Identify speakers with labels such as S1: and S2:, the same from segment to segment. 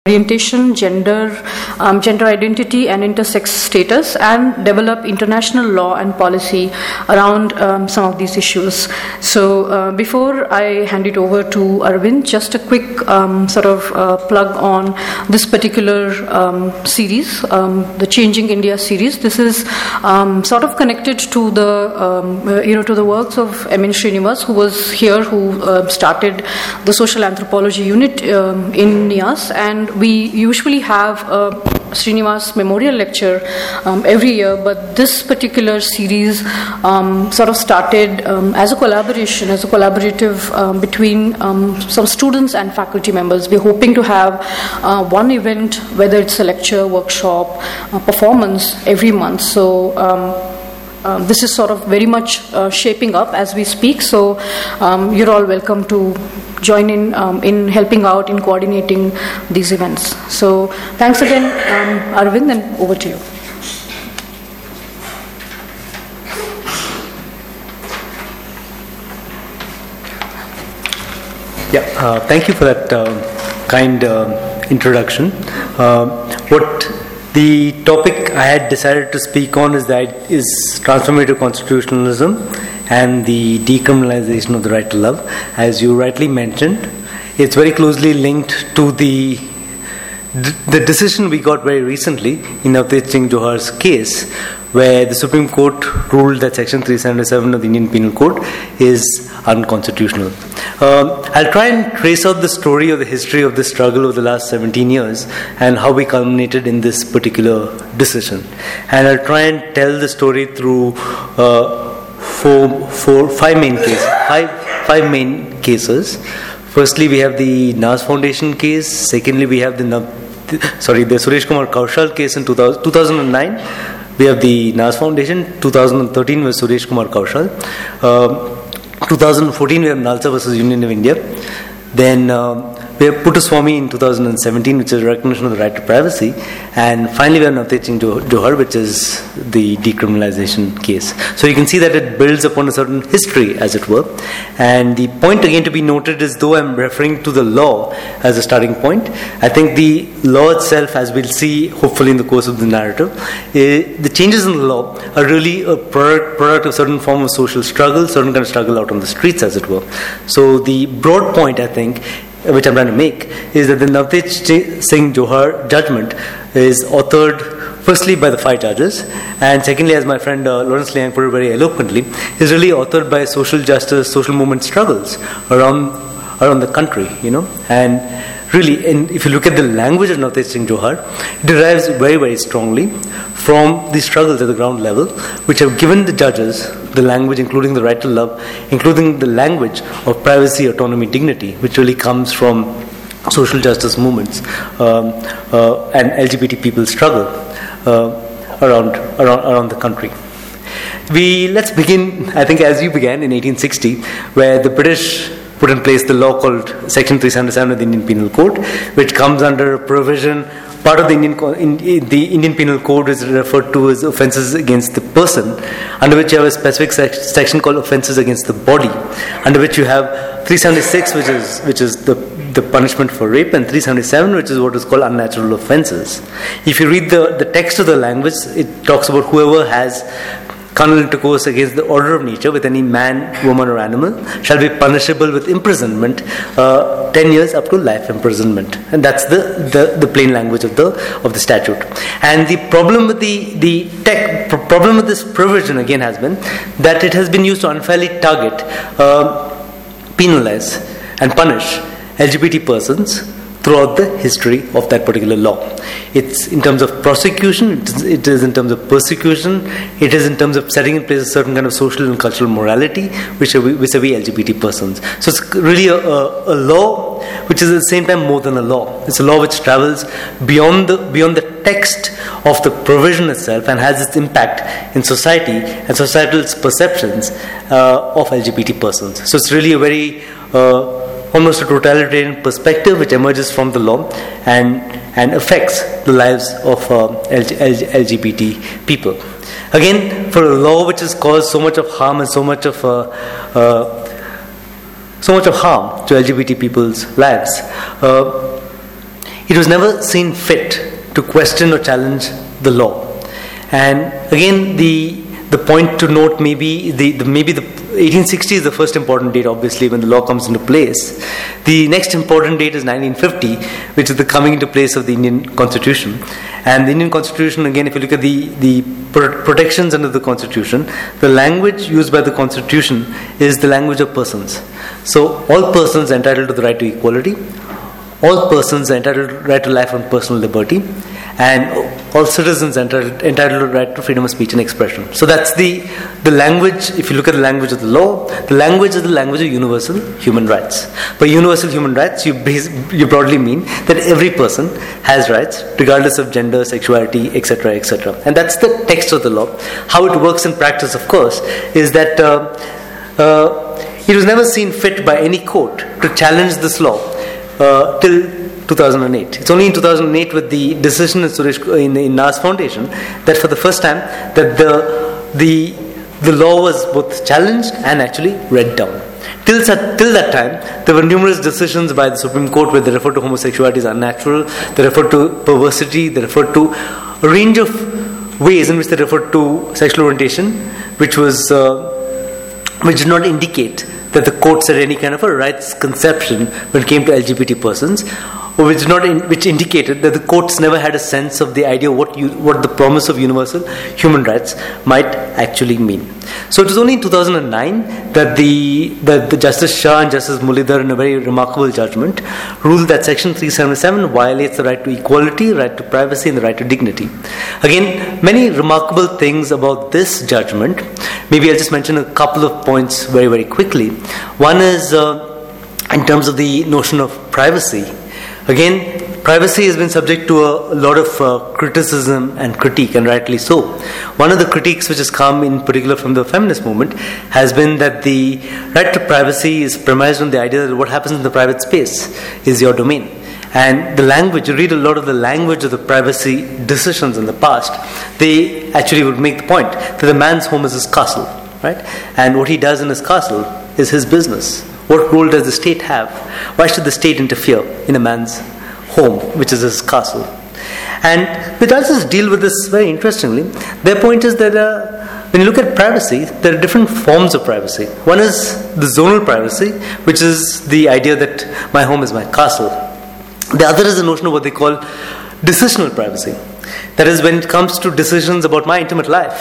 S1: orientation, gender identity and intersex status, and develop international law and policy around some of these issues. So before I hand it over to Arvind, just a quick plug on this particular series, the Changing India series. This is sort of connected to the to the works of M.N. Srinivas, who was here, who started the social anthropology unit in NIAS, and we usually have a Srinivas memorial lecture every year, but this particular series sort of started as a collaboration, as a collaborative between some students and faculty members. We're hoping to have one event, whether it's a lecture, workshop, performance, every month. So this is sort of very much shaping up as we speak, so you're all welcome to join in helping out in coordinating these events. So thanks again, Arvind, and over to you.
S2: Thank you for that kind introduction. What the topic I had decided to speak on is transformative constitutionalism and the decriminalization of the right to love. As you rightly mentioned, it's very closely linked to the decision we got very recently in Navtej Singh Johhar's case, where the Supreme Court ruled that Section 377 of the Indian Penal Code is unconstitutional. I'll try and trace out the story or the history of this struggle over the last 17 years and how we culminated in this particular decision. And I'll try and tell the story through five main cases. Firstly, we have the NAS Foundation case. Secondly, we have the Suresh Kumar Kaushal case in 2009. We have the NAS Foundation. 2013 was Suresh Kumar Kaushal. 2014 we have Nalsa versus Union of India. Then we have Puttaswamy in 2017, which is recognition of the right to privacy. And finally we have Navtej Singh Johar, which is the decriminalization case. So you can see that it builds upon a certain history, as it were. And the point again to be noted is, though I'm referring to the law as a starting point, I think the law itself, as we'll see hopefully in the course of the narrative, the changes in the law are really a product of certain form of social struggle, certain kind of struggle out on the streets, as it were. So the broad point, I think, which I'm trying to make, is that the Navtej Singh Johar judgment is authored firstly by the 5 judges, and secondly, as my friend Lawrence Liang put it very eloquently, is really authored by social justice, social movement struggles around the country, and really, if you look at the language of Navtej Singh Johar, it derives very, very strongly from the struggles at the ground level, which have given the judges the language, including the right to love, including the language of privacy, autonomy, dignity, which really comes from social justice movements and LGBT people's struggle around the country. Let's begin, I think, as you began in 1860, where the British put in place the law called Section 377 of the Indian Penal Code, which comes under a provision. Part of the Indian Penal Code is referred to as offences against the person, under which you have a specific section called offences against the body, under which you have 376, which is the punishment for rape, and 377, which is what is called unnatural offences. If you read the text of the language, it talks about whoever has carnal intercourse against the order of nature with any man, woman or animal shall be punishable with imprisonment 10 years up to life imprisonment, and that's the plain language of the statute. And the problem with problem with this provision again has been that it has been used to unfairly target, penalize and punish LGBT persons throughout the history of that particular law. It's in terms of prosecution, it is in terms of persecution, it is in terms of setting in place a certain kind of social and cultural morality vis-a-vis LGBT persons. So it's really a law which is at the same time more than a law. It's a law which travels beyond the text of the provision itself and has its impact in society and societal perceptions of LGBT persons. So it's really a very almost a totalitarian perspective which emerges from the law and affects the lives of LGBT people. Again, for a law which has caused so much of harm and so much of harm to LGBT people's lives, it was never seen fit to question or challenge the law. And again, the point to note maybe the 1860 is the first important date, obviously, when the law comes into place. The next important date is 1950, which is the coming into place of the Indian Constitution. And the Indian Constitution, again, if you look at the protections under the Constitution, the language used by the Constitution is the language of persons. So all persons are entitled to the right to equality. All persons are entitled to the right to life and personal liberty. And all citizens are entitled to the right to freedom of speech and expression. So that's the language. If you look at the language of the law, the language is the language of universal human rights. By universal human rights, you broadly mean that every person has rights, regardless of gender, sexuality, etc., etc. And that's the text of the law. How it works in practice, of course, is that it was never seen fit by any court to challenge this law till 2008. It's only in 2008 with the decision in Nas Foundation that for the first time that the law was both challenged and actually read down. Till that time, there were numerous decisions by the Supreme Court where they referred to homosexuality as unnatural, they referred to perversity, they referred to a range of ways in which they referred to sexual orientation, which did not indicate that the courts had any kind of a rights conception when it came to LGBT persons, or which indicated that the courts never had a sense of the idea what the promise of universal human rights might actually mean. So it was only in 2009 that the Justice Shah and Justice Mulidhar, in a very remarkable judgment, ruled that Section 377 violates the right to equality, right to privacy, and the right to dignity. Again, many remarkable things about this judgment. Maybe I'll just mention a couple of points very, very quickly. One is in terms of the notion of privacy. Again, privacy has been subject to a lot of criticism and critique, and rightly so. One of the critiques which has come in particular from the feminist movement has been that the right to privacy is premised on the idea that what happens in the private space is your domain. And the language, you read a lot of the language of the privacy decisions in the past, they actually would make the point that the man's home is his castle, right? And what he does in his castle is his business. What role does the state have? Why should the state interfere in a man's home, which is his castle? And the judges deal with this very interestingly. Their point is that when you look at privacy, there are different forms of privacy. One is the zonal privacy, which is the idea that my home is my castle. The other is the notion of what they call decisional privacy. That is, when it comes to decisions about my intimate life,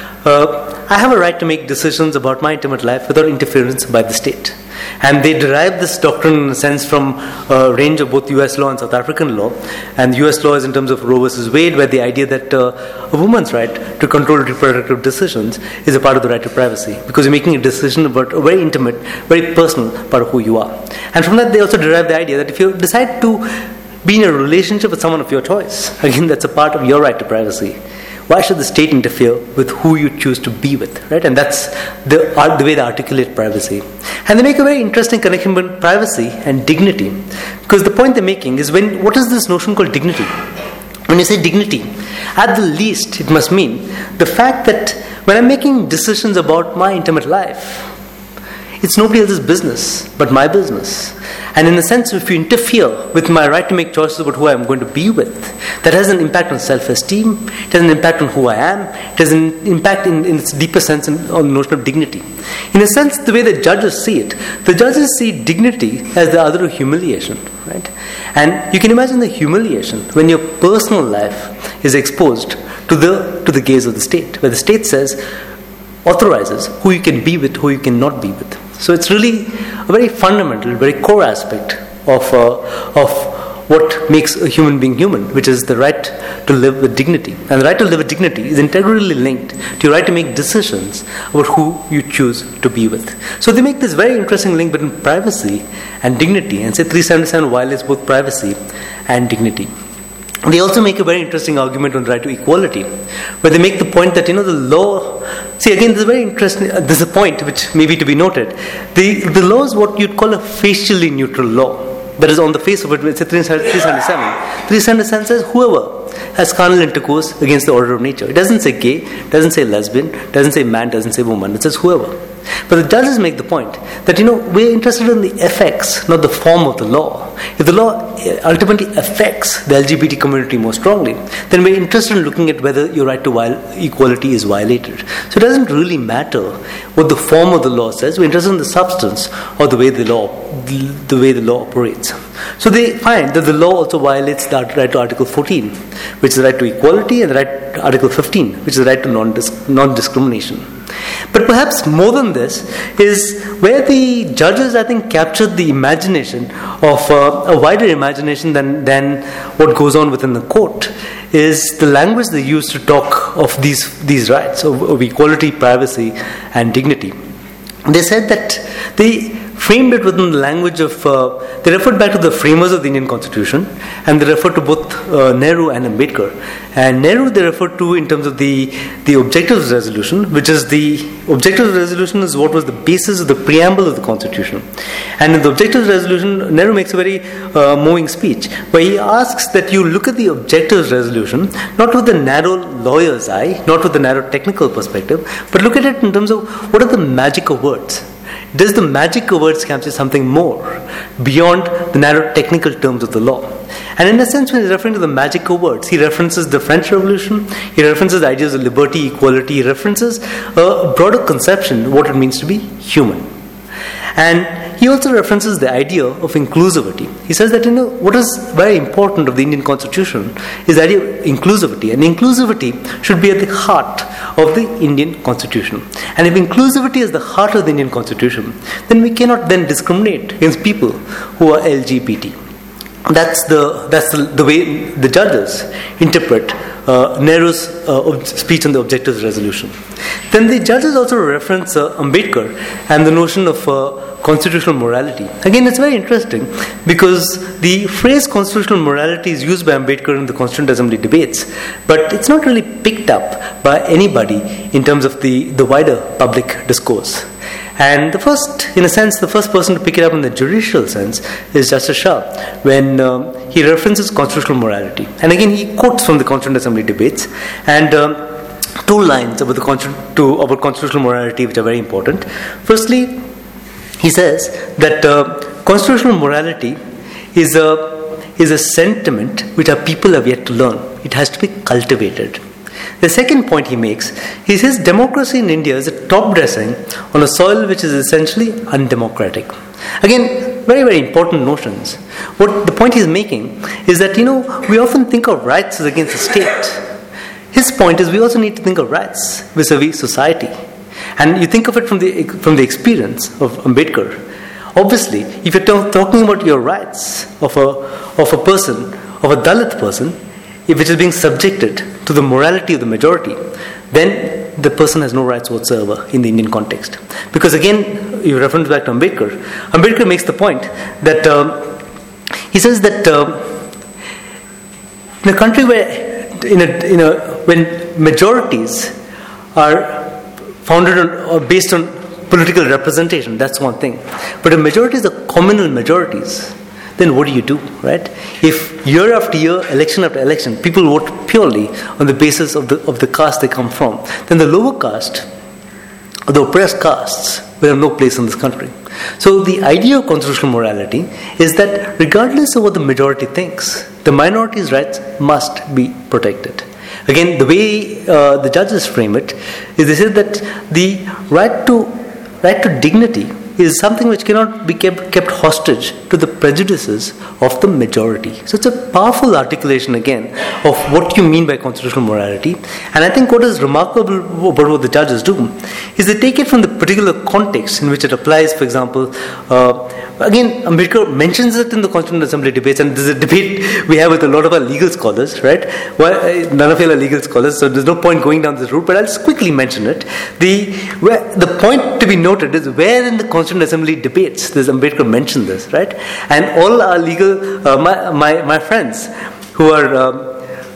S2: I have a right to make decisions about my intimate life without interference by the state. And they derive this doctrine in a sense from a range of both US law and South African law. And US law is in terms of Roe versus Wade, where the idea that a woman's right to control reproductive decisions is a part of the right to privacy, because you're making a decision about a very intimate, very personal part of who you are. And from that they also derive the idea that if you decide to be in a relationship with someone of your choice, again that's a part of your right to privacy. Why should the state interfere with who you choose to be with, right? And that's the way they articulate privacy. And they make a very interesting connection between privacy and dignity, because the point they're making is what is this notion called dignity? When you say dignity, at the least it must mean the fact that when I'm making decisions about my intimate life, it's nobody else's business but my business. And in a sense, if you interfere with my right to make choices about who I'm going to be with, that has an impact on self-esteem, it has an impact on who I am, it has an impact in its deeper sense on the notion of dignity. In a sense, the way the judges see it, the judges see dignity as the other of humiliation, right? And you can imagine the humiliation when your personal life is exposed to the gaze of the state, where the state authorizes who you can be with, who you cannot be with. So it's really a very fundamental, very core aspect of what makes a human being human, which is the right to live with dignity. And the right to live with dignity is integrally linked to your right to make decisions about who you choose to be with. So they make this very interesting link between privacy and dignity, and say 377 violates both privacy and dignity. They also make a very interesting argument on the right to equality, where they make the point that, the law... See, again, this is very interesting. There's a point which may be to be noted. The law is what you'd call a facially neutral law. That is, on the face of it, it's 377. 377 says whoever has carnal intercourse against the order of nature. It doesn't say gay, doesn't say lesbian, doesn't say man, doesn't say woman. It says whoever. But the judges make the point that, we're interested in the effects, not the form of the law. If the law ultimately affects the LGBT community more strongly, then we're interested in looking at whether your right to equality is violated. So it doesn't really matter what the form of the law says. We're interested in the substance or the way the law operates. So they find that the law also violates the right to Article 14, which is the right to equality, and the right to Article 15, which is the right to non-discrimination. But perhaps more than this is where the judges, I think, captured the imagination of a wider imagination than what goes on within the court, is the language they use to talk of these rights of equality, privacy, and dignity. They said that they framed it within the language of, they referred back to the framers of the Indian Constitution, and they referred to both Nehru and Ambedkar. And Nehru they referred to in terms of the Objectives Resolution, which is the Objectives Resolution is what was the basis of the preamble of the Constitution. And in the Objectives Resolution, Nehru makes a very moving speech, where he asks that you look at the Objectives Resolution, not with the narrow lawyer's eye, not with the narrow technical perspective, but look at it in terms of what are the magic of words. Does the magic of words capture something more beyond the narrow technical terms of the law? And in a sense, when he's referring to the magic of words, he references the French Revolution, he references the ideas of liberty, equality, he references a broader conception of what it means to be human. And he also references the idea of inclusivity. He says that, what is very important of the Indian Constitution is the idea of inclusivity. And inclusivity should be at the heart of the Indian Constitution. And if inclusivity is the heart of the Indian Constitution, then we cannot then discriminate against people who are LGBT. That's the way the judges interpret Nehru's speech on the Objectives Resolution. Then the judges also reference Ambedkar and the notion of constitutional morality. Again, it's very interesting because the phrase constitutional morality is used by Ambedkar in the Constituent Assembly debates, but it's not really picked up by anybody in terms of the wider public discourse. And the first person to pick it up in the judicial sense is Justice Shah, when he references constitutional morality. And again, he quotes from the Constituent Assembly debates, and two lines about constitutional morality which are very important. Firstly, he says that constitutional morality is a sentiment which our people have yet to learn. It has to be cultivated. The second point he makes, he says democracy in India is a top dressing on a soil which is essentially undemocratic. Again, very, very important notions. What the point he's making is that, we often think of rights as against the state. His point is we also need to think of rights vis-a-vis society. And you think of it from the experience of Ambedkar. Obviously, if you're talking about your rights of a person, of a Dalit person, if it is being subjected to the morality of the majority, then the person has no rights whatsoever in the Indian context. Because again, you reference back to Ambedkar. Ambedkar makes the point that he says that in a country where, when majorities are founded on or based on political representation, that's one thing. But if majorities are communal majorities, then what do, right? If year after year, election after election, people vote purely on the basis of the caste they come from, then the lower caste, or the oppressed castes, will have no place in this country. So the idea of constitutional morality is that regardless of what the majority thinks, the minority's rights must be protected. Again, the way the judges frame it is they say that the right to dignity is something which cannot be kept hostage to the prejudices of the majority. So it's a powerful articulation again of what you mean by constitutional morality. And I think what is remarkable about what the judges do is they take it from the particular context in which it applies. For example, again, Ambedkar mentions it in the Constituent Assembly debates, and there's a debate we have with a lot of our legal scholars, right? Well, none of you are legal scholars, so there's no point going down this route, but I'll just quickly mention it. The point to be noted is where in the Constituent Assembly debates does Ambedkar mention this, right? And all our legal, my friends who are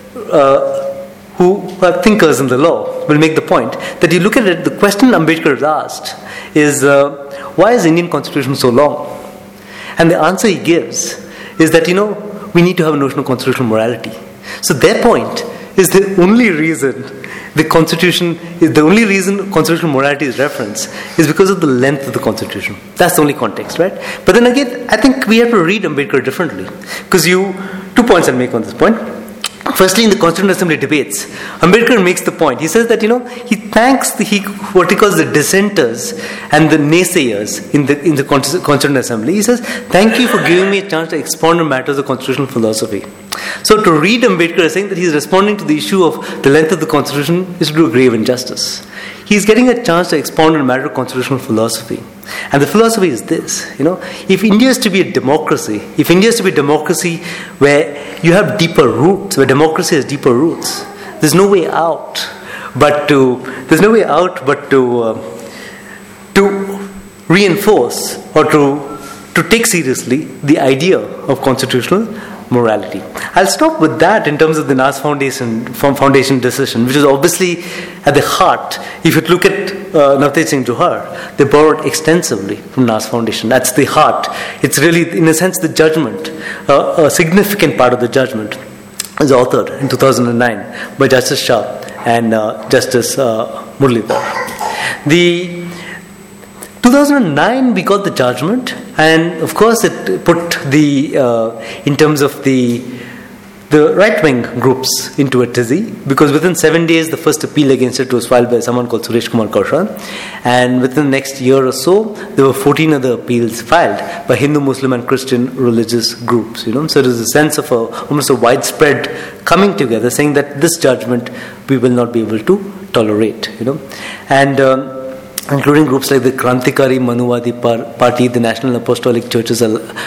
S2: thinkers in the law will make the point that you look at it, the question Ambedkar has asked is, why is the Indian Constitution so long? And the answer he gives is that, we need to have a notion of constitutional morality. So their point is the only reason the Constitution is the only reason constitutional morality is referenced is because of the length of the Constitution. That's the only context, right? But then again, I think we have to read Ambedkar differently. Because 2 points I'll make on this point. Firstly, in the Constituent Assembly debates, Ambedkar makes the point. He says that, he thanks what he calls the dissenters and the naysayers in the Constituent Assembly. He says, thank you for giving me a chance to expound on matters of constitutional philosophy. So to read Ambedkar as saying that he's responding to the issue of the length of the Constitution is to do a grave injustice. He's getting a chance to expound on a matter of constitutional philosophy. And the philosophy is this, if India is to be a democracy, where you have deeper roots, where democracy has deeper roots, there's no way out but to reinforce or to take seriously the idea of constitutional morality. I'll stop with that in terms of the NAS Foundation decision, which is obviously at the heart. If you look at Navtej Singh Johar, they borrowed extensively from NAS Foundation. That's the heart. It's really, in a sense, the judgment, a significant part of the judgment is authored in 2009 by Justice Shah and Justice Muralidhar. The 2009 we got the judgment, and of course it put in terms of the right-wing groups into a tizzy, because within 7 days the first appeal against it was filed by someone called Suresh Kumar Kaushal, and within the next year or so there were 14 other appeals filed by Hindu, Muslim and Christian religious groups. So there is a sense of almost a widespread coming together saying that this judgment we will not be able to tolerate. And including groups like the Krantikari Manuvadi Party, the National Apostolic Churches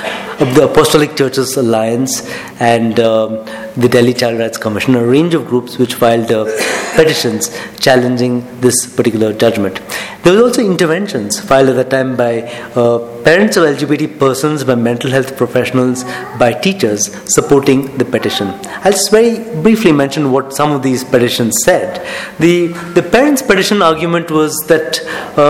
S2: Alliance, and the Delhi Child Rights Commission, a range of groups which filed petitions challenging this particular judgment. There were also interventions filed at that time by parents of LGBT persons, by mental health professionals, by teachers supporting the petition. I'll just very briefly mention what some of these petitions said. The parents' petition argument was that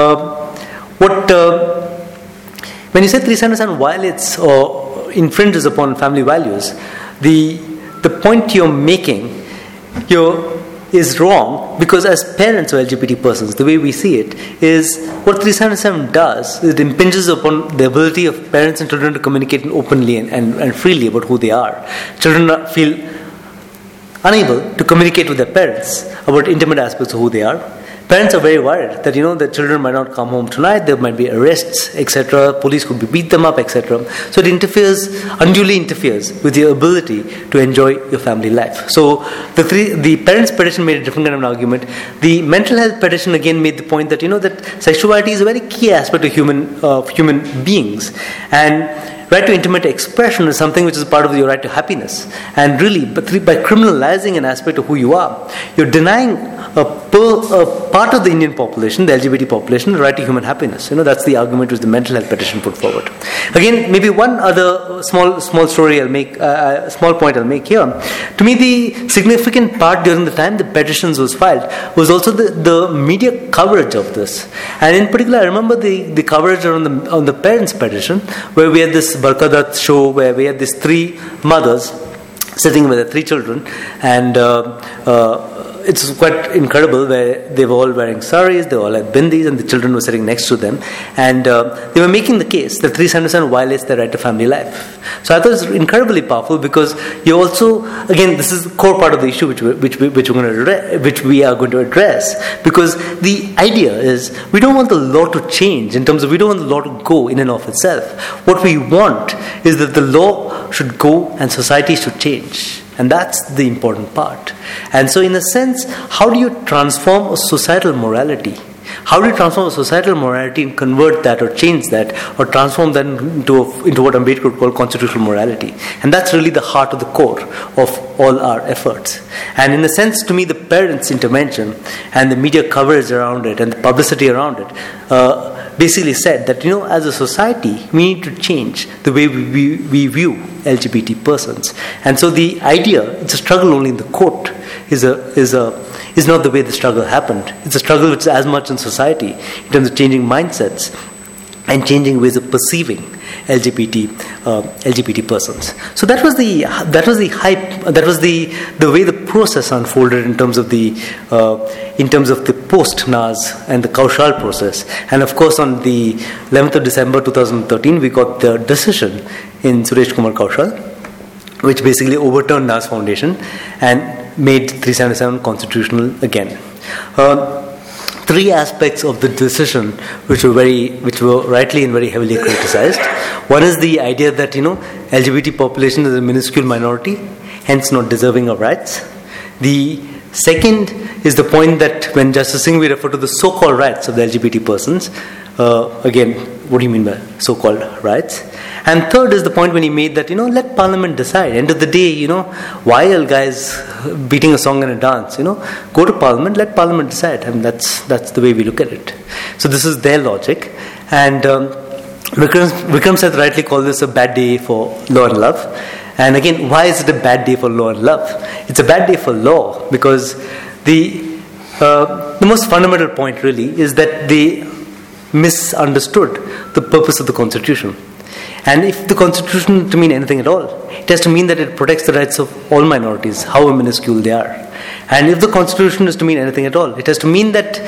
S2: when you say 377 violates or infringes upon family values, the point you're making is wrong, because as parents of LGBT persons, the way we see it is what 377 does is it impinges upon the ability of parents and children to communicate openly and freely about who they are. Children feel unable to communicate with their parents about intimate aspects of who they are. Parents are very worried that the children might not come home tonight, there might be arrests, etc. Police could beat them up, etc. So it unduly interferes with your ability to enjoy your family life. So the parents' petition made a different kind of an argument. The mental health petition again made the point that that sexuality is a very key aspect of human beings, and right to intimate expression is something which is part of your right to happiness. And really, by criminalizing an aspect of who you are, you're denying a part of the Indian population, the LGBT population, the right to human happiness. That's the argument which the mental health petition put forward. Again, maybe one other small point I'll make here. To me, the significant part during the time the petitions was filed was also the media coverage of this. And in particular, I remember the coverage on the parents' petition, where we had this Barkadat show where we had these 3 mothers sitting with their 3 children, and it's quite incredible, where they were all wearing saris, they all had bindis, and the children were sitting next to them, and they were making the case that 377 violates the right to family life. So I thought it was incredibly powerful, because you also, again, this is the core part of the issue which we are going to address, because the idea is we don't want the law to change, in terms of we don't want the law to go in and of itself. What we want is that the law should go and society should change. And that's the important part. And so in a sense, how do you transform a societal morality? How do you transform a societal morality and convert that or change that or transform that into what Ambedkar would call constitutional morality? And that's really the heart of the core of all our efforts. And in a sense, to me, the parents' intervention and the media coverage around it and the publicity around it basically said that, as a society, we need to change the way we view LGBT persons. And so the idea, it's a struggle only in the court, is not the way the struggle happened. It's a struggle which is as much in society, in terms of changing mindsets, and changing ways of perceiving LGBT persons. So that was the hype. That was the way the process unfolded in terms of the post Naz and the Kaushal process. And of course, on the 11th of December 2013, we got the decision in Suresh Kumar Kaushal, which basically overturned Naz Foundation and made 377 constitutional again. Three aspects of the decision which were rightly and very heavily criticized. One is the idea that LGBT population is a minuscule minority, hence not deserving of rights. The second is the point that when Justice Singhvi referred to the so-called rights of the LGBT persons, again, what do you mean by so-called rights? And third is the point when he made that, let Parliament decide. End of the day, why are guys beating a song and a dance? Go to Parliament, let Parliament decide. And that's the way we look at it. So this is their logic. And Vikram Seth rightly called this a bad day for law and love. And again, why is it a bad day for law and love? It's a bad day for law because the most fundamental point really is that they misunderstood the purpose of the Constitution. And if the Constitution is to mean anything at all, it has to mean that it protects the rights of all minorities, however minuscule they are. And if the Constitution is to mean anything at all, it has to mean that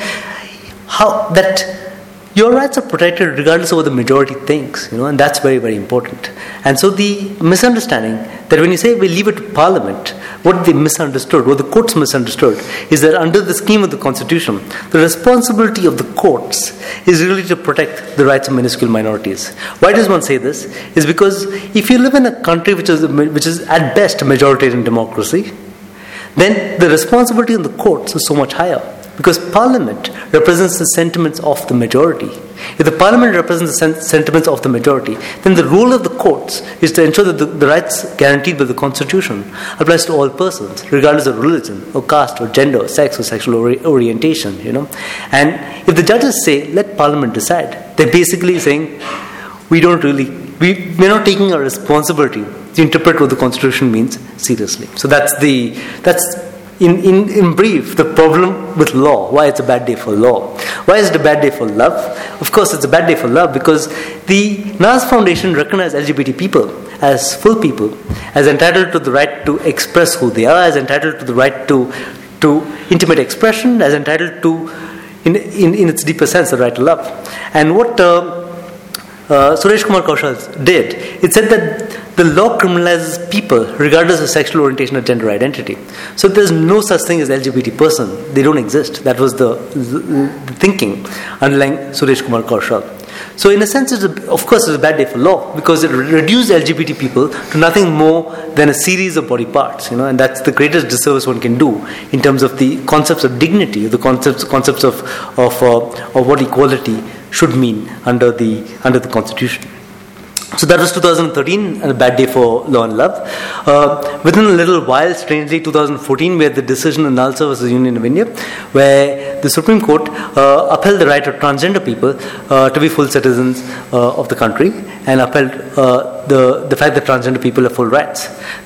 S2: your rights are protected regardless of what the majority thinks, and that's very, very important. And so the misunderstanding that when you say we leave it to Parliament, what the courts misunderstood is that under the scheme of the Constitution, the responsibility of the courts is really to protect the rights of minuscule minorities. Why does one say this? Is because if you live in a country which is at best a majoritarian democracy, then the responsibility of the courts is so much higher. Because Parliament represents the sentiments of the majority. If the Parliament represents the sentiments of the majority, then the role of the courts is to ensure that the rights guaranteed by the Constitution applies to all persons, regardless of religion, or caste, or gender, or sex, or sexual orientation. And if the judges say, let Parliament decide, they're basically saying, we're not taking our responsibility to interpret what the Constitution means seriously. So that's in brief, the problem with law, why it's a bad day for law. Why is it a bad day for love? Of course, it's a bad day for love because the Naz Foundation recognized LGBT people as full people, as entitled to the right to express who they are, as entitled to the right to intimate expression, as entitled to, in its deeper sense, the right to love. And what Suresh Kumar Kaushal did, it said that the law criminalizes people regardless of sexual orientation or gender identity. So there's no such thing as LGBT person. They don't exist. That was the thinking underlying Suresh Kumar Kaushal. So in a sense, of course, it's a bad day for law because it reduced LGBT people to nothing more than a series of body parts, and that's the greatest disservice one can do in terms of the concepts of dignity, the concepts of what equality should mean under the Constitution. So that was 2013, a bad day for law and love. Within a little while, strangely, 2014, we had the decision in Nalsa versus Union of India, where the Supreme Court upheld the right of transgender people to be full citizens of the country and upheld the fact that transgender people have full rights.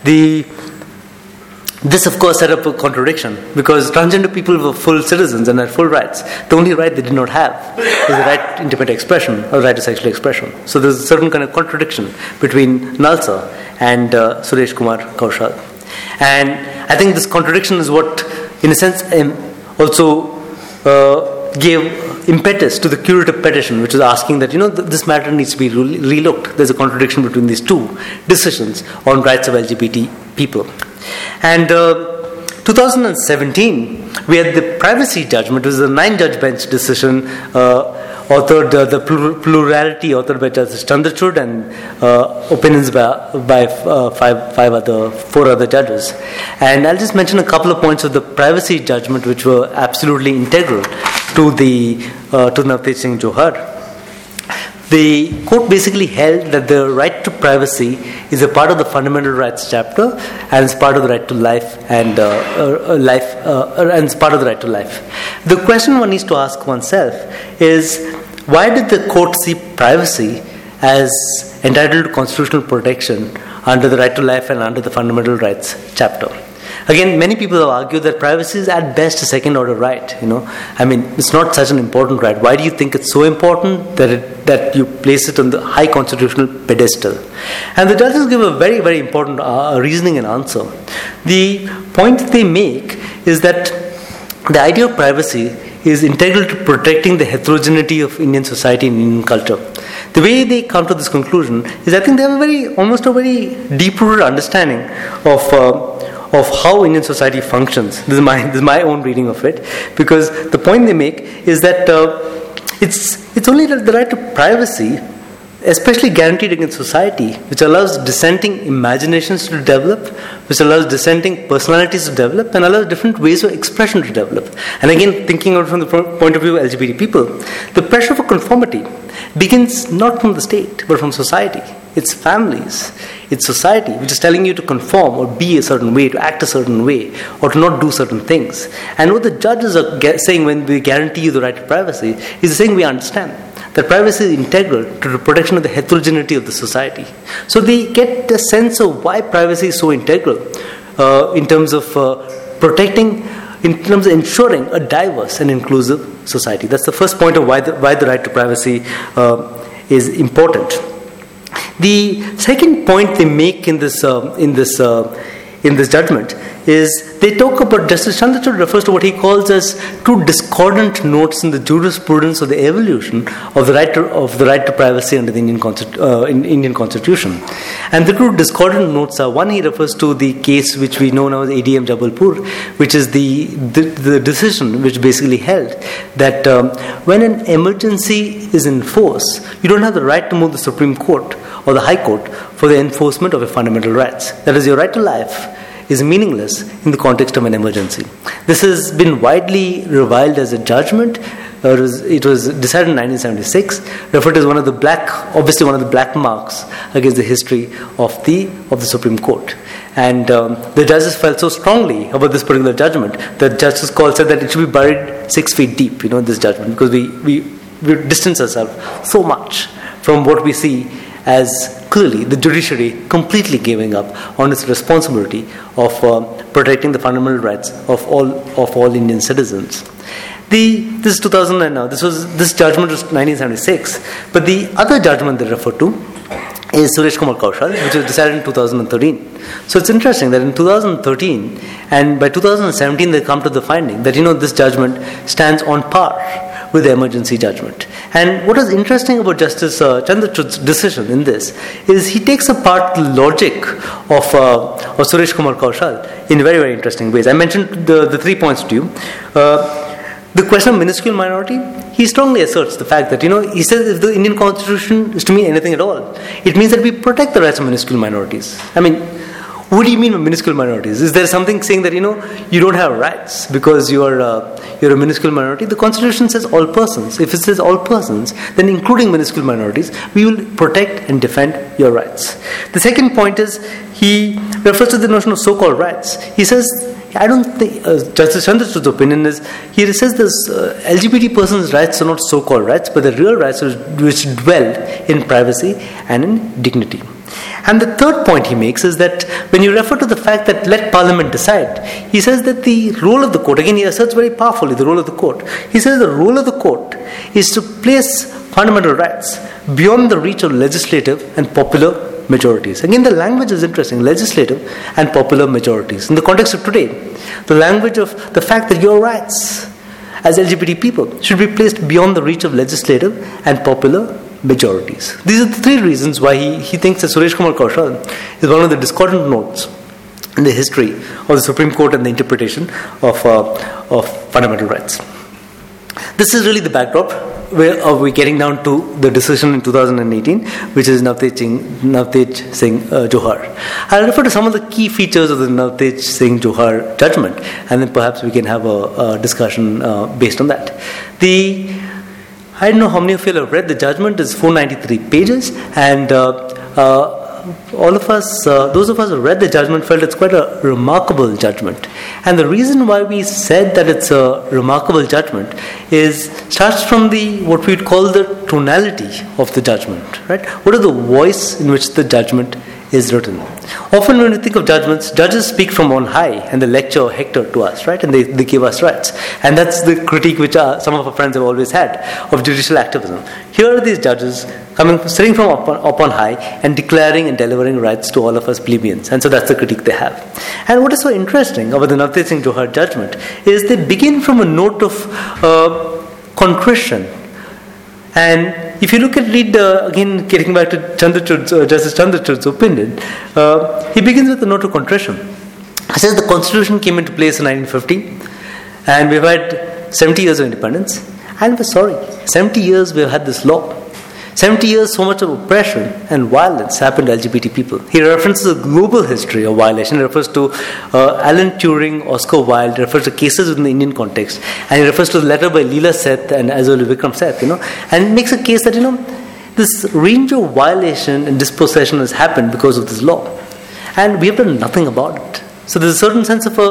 S2: This, of course, set up a contradiction because transgender people were full citizens and had full rights. The only right they did not have is the right to intimate expression or right to sexual expression. So there's a certain kind of contradiction between Nalsa and Suresh Kumar Kaushal. And I think this contradiction is what, in a sense, also gave impetus to the curative petition, which is asking that, this matter needs to be relooked. There's a contradiction between these two decisions on rights of LGBT people. And 2017, we had the privacy judgment. It was a 9-judge bench decision, authored the plurality authored by Justice Chandrachud and opinions by 4 other judges. And I'll just mention a couple of points of the privacy judgment which were absolutely integral to Navtej Singh Johar. The court basically held that the right to privacy is a part of the fundamental rights chapter and is part of the right to life and it's part of the right to life. The question one needs to ask oneself is, why did the court see privacy as entitled to constitutional protection under the right to life and under the fundamental rights chapter? Again, many people have argued that privacy is at best a second-order right. I mean, it's not such an important right. Why do you think it's so important that you place it on the high constitutional pedestal? And the judges give a very, very important reasoning and answer. The point they make is that the idea of privacy is integral to protecting the heterogeneity of Indian society and Indian culture. The way they come to this conclusion is, I think they have almost a very deep-rooted understanding of how Indian society functions. This is my own reading of it, because the point they make is that it's only the right to privacy, especially guaranteed against society, which allows dissenting imaginations to develop, which allows dissenting personalities to develop, and allows different ways of expression to develop. And again, thinking out from the point of view of LGBT people, the pressure for conformity begins not from the state, but from society. It's families, it's society, which is telling you to conform or be a certain way, to act a certain way, or to not do certain things. And what the judges are saying when we guarantee you the right to privacy is saying we understand that privacy is integral to the protection of the heterogeneity of the society. So they get a sense of why privacy is so integral in terms of protecting, in terms of ensuring a diverse and inclusive society. That's the first point of why the right to privacy is important. The second point they make in this judgment is they talk about, Justice Chandrachud refers to what he calls as two discordant notes in the jurisprudence of the evolution of the right to privacy under the Indian Constitution. And the two discordant notes are, one, he refers to the case which we know now as ADM Jabalpur, which is the decision which basically held that when an emergency is in force, you don't have the right to move the Supreme Court or the High Court for the enforcement of your fundamental rights. That is, your right to life is meaningless in the context of an emergency. This has been widely reviled as a judgment. It was decided in 1976, referred as one of the black marks against the history of the Supreme Court. And the judges felt so strongly about this particular judgment that Justice Kaul said that it should be buried 6 feet deep, this judgment, because we distance ourselves so much from what we see as clearly the judiciary completely giving up on its responsibility of protecting the fundamental rights of all Indian citizens. This is 2000 and now. This judgment was 1976, but the other judgment they refer to is Suresh Kumar Kaushal, which was decided in 2013. So it's interesting that in 2013 and by 2017 they come to the finding that this judgment stands on par with the emergency judgment. And what is interesting about Justice Chandrachud's decision in this is he takes apart the logic of Suresh Kumar Kaushal in very, very interesting ways. I mentioned the 3 points to you. The question of minuscule minority, he strongly asserts the fact that, he says if the Indian Constitution is to mean anything at all, it means that we protect the rights of minuscule minorities. I mean, what do you mean by minuscule minorities? Is there something saying that, you don't have rights because you're a minuscule minority? The Constitution says all persons. If it says all persons, then including minuscule minorities, we will protect and defend your rights. The second point is he refers to the notion of so-called rights. He says, I don't think, Justice Chandrachud's opinion is, he says this LGBT persons' rights are not so-called rights, but the real rights which dwell in privacy and in dignity. And the third point he makes is that when you refer to the fact that let Parliament decide, he says that the role of the court, again he asserts very powerfully the role of the court, he says the role of the court is to place fundamental rights beyond the reach of legislative and popular majorities. Again, the language is interesting, legislative and popular majorities. In the context of today, the language of the fact that your rights as LGBT people should be placed beyond the reach of legislative and popular majorities. These are the 3 reasons why he thinks that Suresh Kumar Kaushal is one of the discordant notes in the history of the Supreme Court and the interpretation of fundamental rights. This is really the backdrop where we're getting down to the decision in 2018, which is Navtej Singh Johar. I'll refer to some of the key features of the Navtej Singh Johar judgment, and then perhaps we can have a discussion based on that. I don't know how many of you have read the judgment. It's 493 pages, and all of us, those of us who read the judgment, felt it's quite a remarkable judgment. And the reason why we said that it's a remarkable judgment starts from what we'd call the tonality of the judgment, right? What is the voice in which the judgment is written. Often when we think of judgments, judges speak from on high and they lecture or hector to us, right? And they give us rights. And that's the critique which some of our friends have always had of judicial activism. Here are these judges sitting from up on high and declaring and delivering rights to all of us plebeians. And so that's the critique they have. And what is so interesting about the Navtej Singh Johar judgment is they begin from a note of contrition. And if you read again, getting back to Justice Chandrachud's opinion, he begins with a note of contrition. He says the Constitution came into place in 1950, and we've had 70 years of independence, and we're sorry. 70 years we've had this law. 70 years, so much of oppression and violence happened to LGBT people. He references a global history of violation. He refers to Alan Turing, Oscar Wilde. He refers to cases within the Indian context. And he refers to the letter by Leela Seth and Azoli Vikram Seth, and makes a case that, this range of violation and dispossession has happened because of this law. And we have done nothing about it. So there's a certain sense of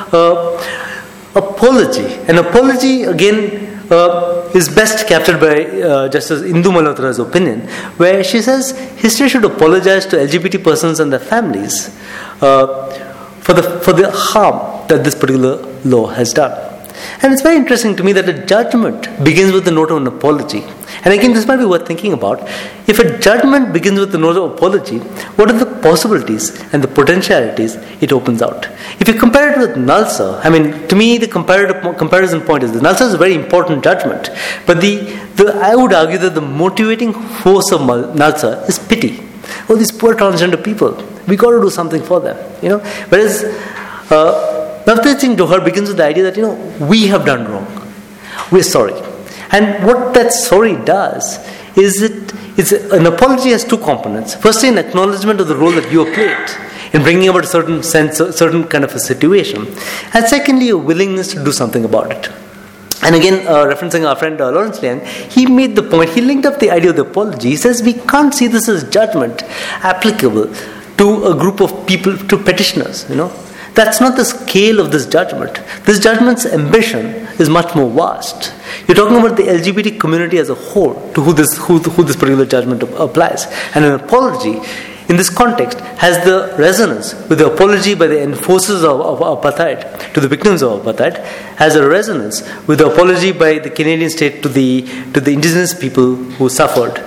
S2: apology. An apology, again, is best captured by Justice Indu Malhotra's opinion, where she says history should apologize to LGBT persons and their families for the harm that this particular law has done. And it's very interesting to me that a judgment begins with the note of an apology. And again, this might be worth thinking about. If a judgment begins with the note of apology, what are the possibilities and the potentialities it opens out? If you compare it with Nalsa, to me the comparison point is that Nalsa is a very important judgment. But I would argue that the motivating force of Nalsa is pity. Oh, these poor transgender people, we got to do something for them. Whereas Navtej Singh Johar begins with the idea that, we have done wrong. We're sorry. And what that sorry does is an apology has two components. Firstly, an acknowledgement of the role that you have played in bringing about a certain kind of a situation. And secondly, a willingness to do something about it. And again, referencing our friend Lawrence Liang, he made the point, he linked up the idea of the apology. He says we can't see this as judgment applicable to a group of people, to petitioners, That's not the scale of this judgment. This judgment's ambition is much more vast. You're talking about the LGBT community as a whole, to who this particular judgment applies. And an apology, in this context, has the resonance with the apology by the enforcers of apartheid to the victims of apartheid, has a resonance with the apology by the Canadian state to the indigenous people who suffered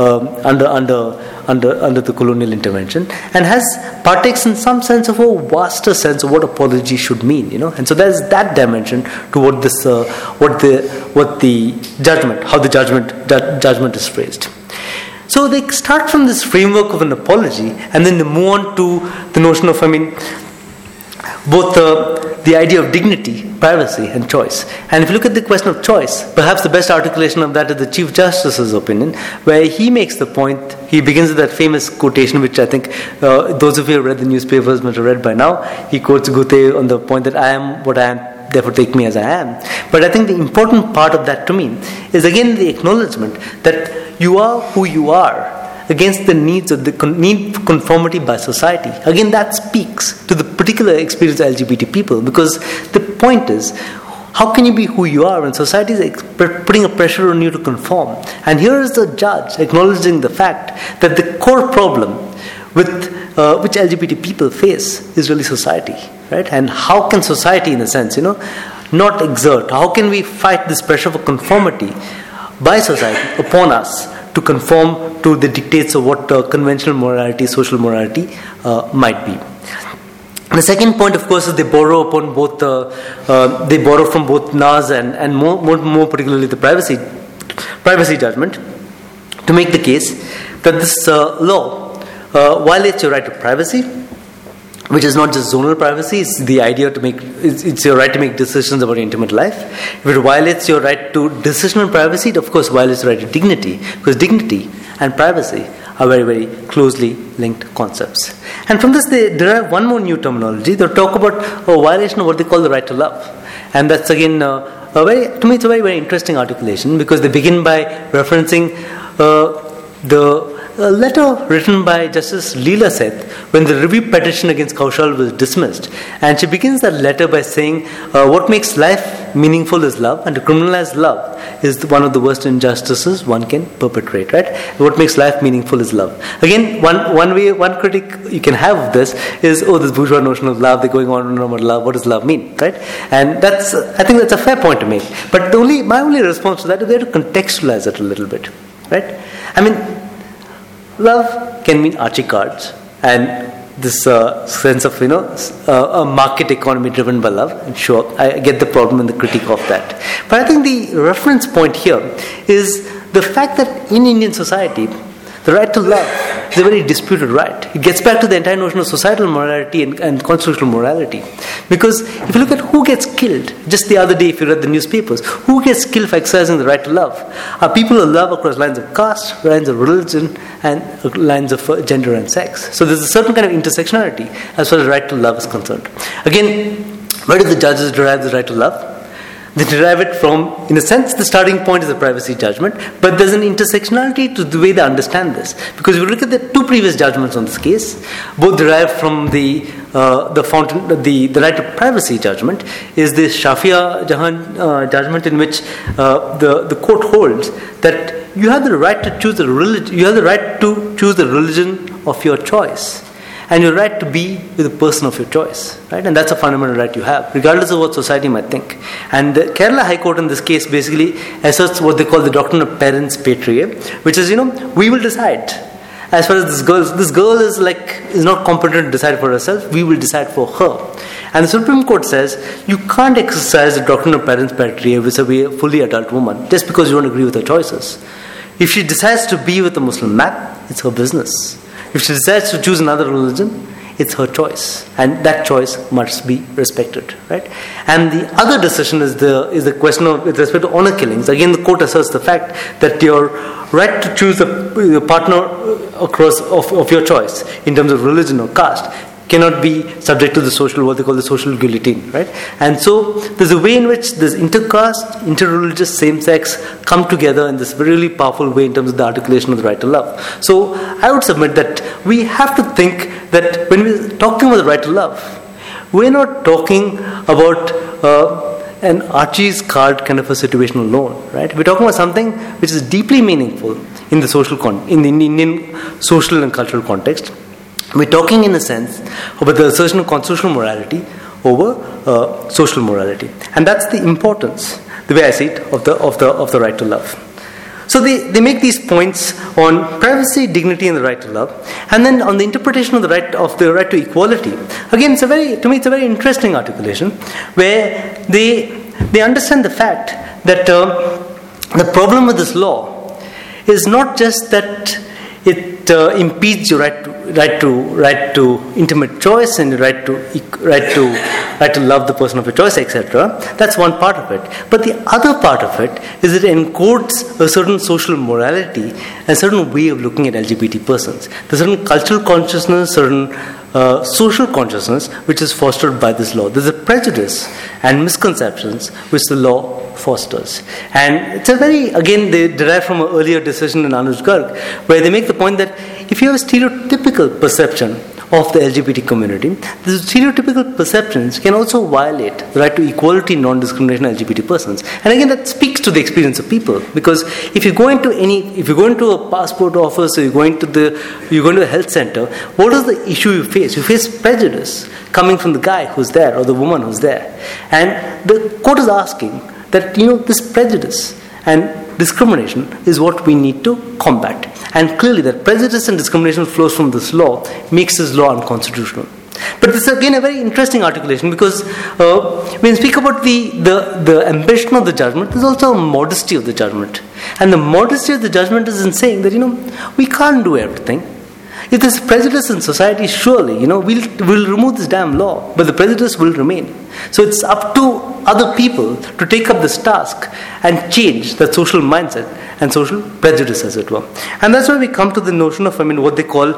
S2: under the colonial intervention, and partakes in some sense of a vaster sense of what apology should mean, And so there's that dimension to what the judgment, how the judgment is phrased. So they start from this framework of an apology, and then they move on to the notion of, both the idea of dignity, privacy, and choice. And if you look at the question of choice, perhaps the best articulation of that is the Chief Justice's opinion, where he makes the point, he begins with that famous quotation, which I think those of you who have read the newspapers must have read by now. He quotes Goethe on the point that I am what I am, therefore take me as I am. But I think the important part of that to me is again the acknowledgement that you are who you are against the needs of the need for conformity by society. Again, that speaks to the particular experience of LGBT people, because the point is, how can you be who you are when society is putting a pressure on you to conform? And here is the judge acknowledging the fact that the core problem with which LGBT people face is really society, right? And how can society, in a sense, not exert? How can we fight this pressure for conformity by society upon us to conform to the dictates of what conventional morality, social morality might be? And the second point, of course, is they borrow from both Nas and more particularly the privacy judgment to make the case that this law violates your right to privacy, which is not just zonal privacy. It's the idea it's your right to make decisions about your intimate life. If it violates your right to decisional privacy, it of course violates your right to dignity, because dignity and privacy are very, very closely linked concepts. And from this, they derive one more new terminology. They talk about a violation of what they call the right to love. And that's again, to me, it's a very, very interesting articulation, because they begin by referencing the a letter written by Justice Leela Seth when the review petition against Kaushal was dismissed. And she begins that letter by saying, what makes life meaningful is love, and to criminalize love is one of the worst injustices one can perpetrate, right? What makes life meaningful is love. Again, one critic you can have of this is, this bourgeois notion of love, they're going on and on about love, what does love mean, right? And I think that's a fair point to make. But my only response to that is they have to contextualize it a little bit, right? I mean, love can mean Archie cards and this sense of, a market economy driven by love. And sure, I get the problem and the critique of that. But I think the reference point here is the fact that in Indian society, the right to love is a very disputed right. It gets back to the entire notion of societal morality and constitutional morality. Because if you look at who gets killed, just the other day if you read the newspapers, who gets killed for exercising the right to love are people who love across lines of caste, lines of religion, and lines of gender and sex. So there's a certain kind of intersectionality as far as the right to love is concerned. Again, where do the judges derive the right to love? They derive it from, in a sense, the starting point is a privacy judgment, but there's an intersectionality to the way they understand this. Because if you look at the two previous judgments on this case, both derived from the right to privacy judgment, is the Shafia Jahan judgment in which the court holds that you have the right to choose the religion. You have the right to choose the religion of your choice. And your right to be with the person of your choice, right? And that's a fundamental right you have, regardless of what society might think. And the Kerala High Court in this case basically asserts what they call the doctrine of parens patriae, which is, we will decide. As far as this girl is not competent to decide for herself, we will decide for her. And the Supreme Court says you can't exercise the doctrine of parens patriae vis-a-vis a fully adult woman just because you don't agree with her choices. If she decides to be with a Muslim man, it's her business. If she decides to choose another religion, it's her choice, and that choice must be respected, right? And the other decision is the question of with respect to honor killings. Again, the court asserts the fact that your right to choose a partner of your choice in terms of religion or caste cannot be subject to what they call the social guillotine, right? And so there's a way in which this intercaste, interreligious, same-sex come together in this really powerful way in terms of the articulation of the right to love. So I would submit that we have to think that when we're talking about the right to love, we're not talking about an Archie's card kind of a situation alone, right? We're talking about something which is deeply meaningful in the in the Indian social and cultural context. We're talking, in a sense, about the assertion of constitutional morality over social morality, and that's the importance, the way I see it, of the right to love. So they make these points on privacy, dignity, and the right to love, and then on the interpretation of the right to equality. Again, it's a very interesting articulation where they understand the fact that the problem with this law is not just that it impedes your right to intimate choice and right to love the person of your choice, etc. That's one part of it. But the other part of it is it encodes a certain social morality, a certain way of looking at LGBT persons. There's a certain cultural consciousness, certain social consciousness which is fostered by this law. There's a prejudice and misconceptions which the law fosters. And it's again, they derive from an earlier decision in Anuj Garg, where they make the point that if you have a stereotypical perception of the LGBT community, these stereotypical perceptions can also violate the right to equality and non-discrimination of LGBT persons. And again, that speaks to the experience of people, because if you go into a passport office or you're going to a health center, what is the issue you face? You face prejudice coming from the guy who's there or the woman who's there. And the court is asking that, this prejudice and discrimination is what we need to combat. And clearly that prejudice and discrimination flows from this law, makes this law unconstitutional. But this is again a very interesting articulation, because when we speak about the ambition of the judgment, there's also a modesty of the judgment. And the modesty of the judgment is in saying that, we can't do everything. If there's prejudice in society, surely, we'll remove this damn law, but the prejudice will remain. So it's up to other people to take up this task and change that social mindset and social prejudice, as it were. And that's why we come to the notion of, what they call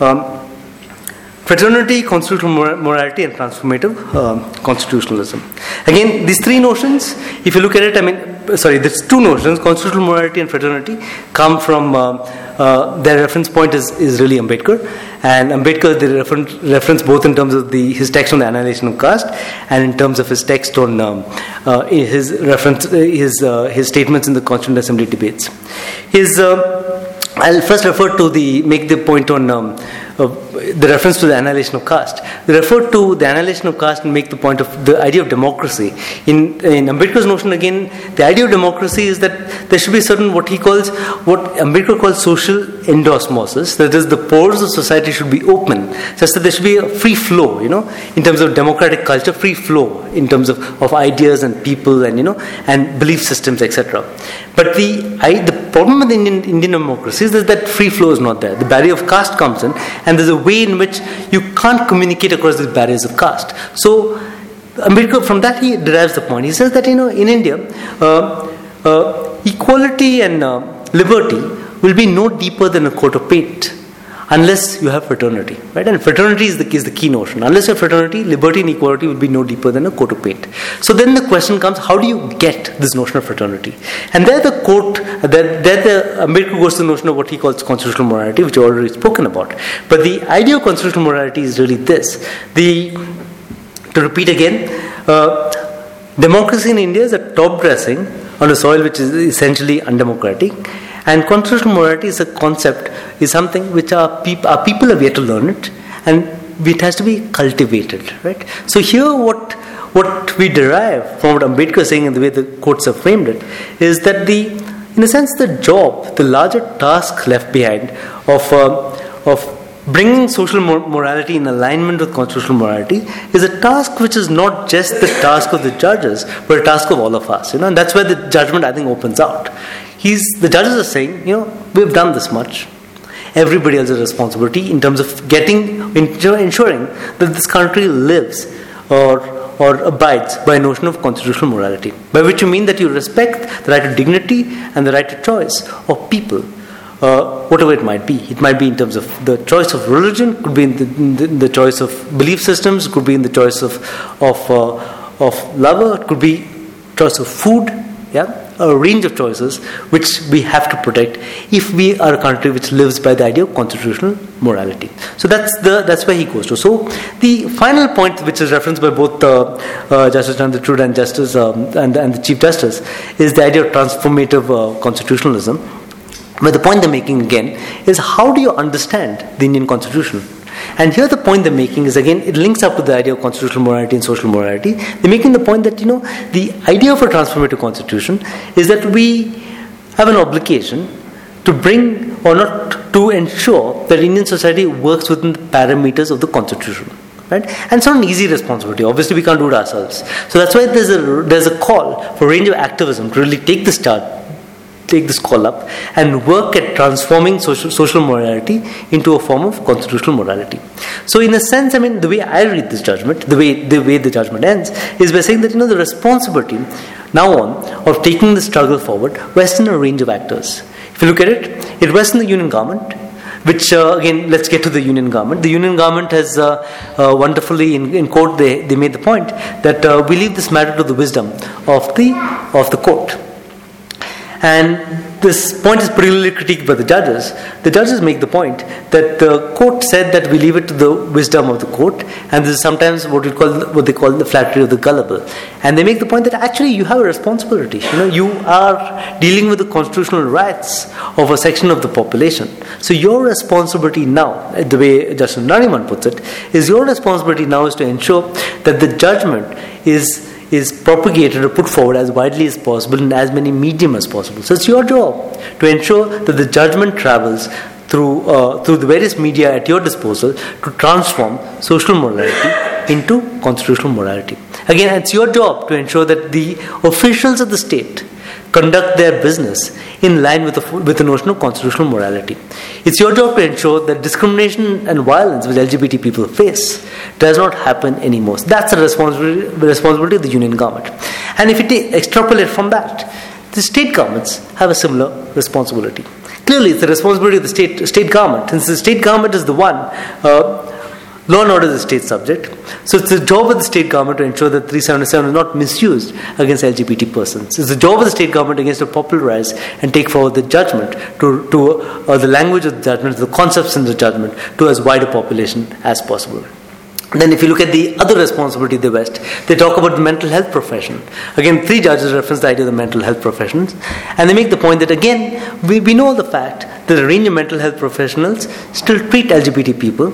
S2: fraternity, constitutional morality, and transformative constitutionalism. Again, these three notions, if you look at it, there's two notions, constitutional morality and fraternity, come from, their reference point is really Ambedkar. And Ambedkar, they reference both in terms of his text on the annihilation of caste and in terms of his text on his statements in the Constituent Assembly debates. I'll first make the point on the reference to the annihilation of caste. They refer to the annihilation of caste and make the point of the idea of democracy. In Ambedkar's notion, again, the idea of democracy is that there should be certain what Ambedkar calls social endosmosis. That is, the pores of society should be open, such that there should be a free flow, in terms of democratic culture, free flow in terms of ideas and people and belief systems, etc. But the problem with Indian democracy is that free flow is not there. The barrier of caste comes in, and there's a way in which you can't communicate across these barriers of caste. So Ambedkar, from that, he derives the point. He says that in India, equality and liberty will be no deeper than a coat of paint, unless you have fraternity, right? And fraternity is the key notion. Unless you have fraternity, liberty and equality will be no deeper than a coat of paint. So then the question comes, how do you get this notion of fraternity? And there the Ambedkar goes to the notion of what he calls constitutional morality, which I've already spoken about. But the idea of constitutional morality is really this. To repeat again, democracy in India is a top dressing on a soil which is essentially undemocratic. And constitutional morality is a concept, is something which our people have yet to learn it, and it has to be cultivated, right? So here what we derive from what Ambedkar is saying and the way the courts have framed it is that in a sense, the larger task left behind of bringing social morality in alignment with constitutional morality is a task which is not just the task of the judges, but a task of all of us, and that's where the judgment, I think, opens out. The judges are saying, we've done this much. Everybody has a responsibility in terms of ensuring that this country lives or abides by a notion of constitutional morality, by which you mean that you respect the right to dignity and the right to choice of people, whatever it might be. It might be in terms of the choice of religion, could be in the choice of belief systems, could be in the choice of lover, it could be choice of food, a range of choices which we have to protect if we are a country which lives by the idea of constitutional morality. So that's where he goes to. So the final point, which is referenced by both Justice Chandrachud and Justice and the Chief Justice, is the idea of transformative constitutionalism. But the point they're making again is, how do you understand the Indian Constitution? And here the point they're making is, again, it links up to the idea of constitutional morality and social morality. They're making the point that, the idea of a transformative constitution is that we have an obligation to bring or not to ensure that Indian society works within the parameters of the constitution. Right? And it's not an easy responsibility. Obviously, we can't do it ourselves. So that's why there's a call for a range of activism to really take this call up and work at transforming social morality into a form of constitutional morality. So in a sense, the way I read this judgment, the way the judgment ends, is by saying that the responsibility now on of taking the struggle forward rests in a range of actors. If you look at it rests in the union government, which again, let's get to the union government. The union government has wonderfully in court they made the point that we leave this matter to the wisdom of the court. And this point is particularly critiqued by the judges. The judges make the point that the court said that we leave it to the wisdom of the court, and this is sometimes what they call the flattery of the gullible. And they make the point that actually you have a responsibility. You are dealing with the constitutional rights of a section of the population. So your responsibility now, the way Justice Nariman puts it, is your responsibility now is to ensure that the judgment is propagated or put forward as widely as possible in as many medium as possible. So it's your job to ensure that the judgment travels through the various media at your disposal to transform social morality into constitutional morality. Again, it's your job to ensure that the officials of the state conduct their business in line with the notion of constitutional morality. It's your job to ensure that discrimination and violence which LGBT people face does not happen anymore. So that's the responsibility of the union government. And if you extrapolate from that, the state governments have a similar responsibility. Clearly, it's the responsibility of the state government. Since the state government is the one law and order is a state subject. So it's the job of the state government to ensure that 377 is not misused against LGBT persons. It's the job of the state government against to popularize and take forward the judgment to the language of the judgment, the concepts in the judgment to as wide a population as possible. Then if you look at the other responsibility of the West, they talk about the mental health profession. Again, 3 judges reference the idea of the mental health professions. And they make the point that, again, we know the fact that a range of mental health professionals still treat LGBT people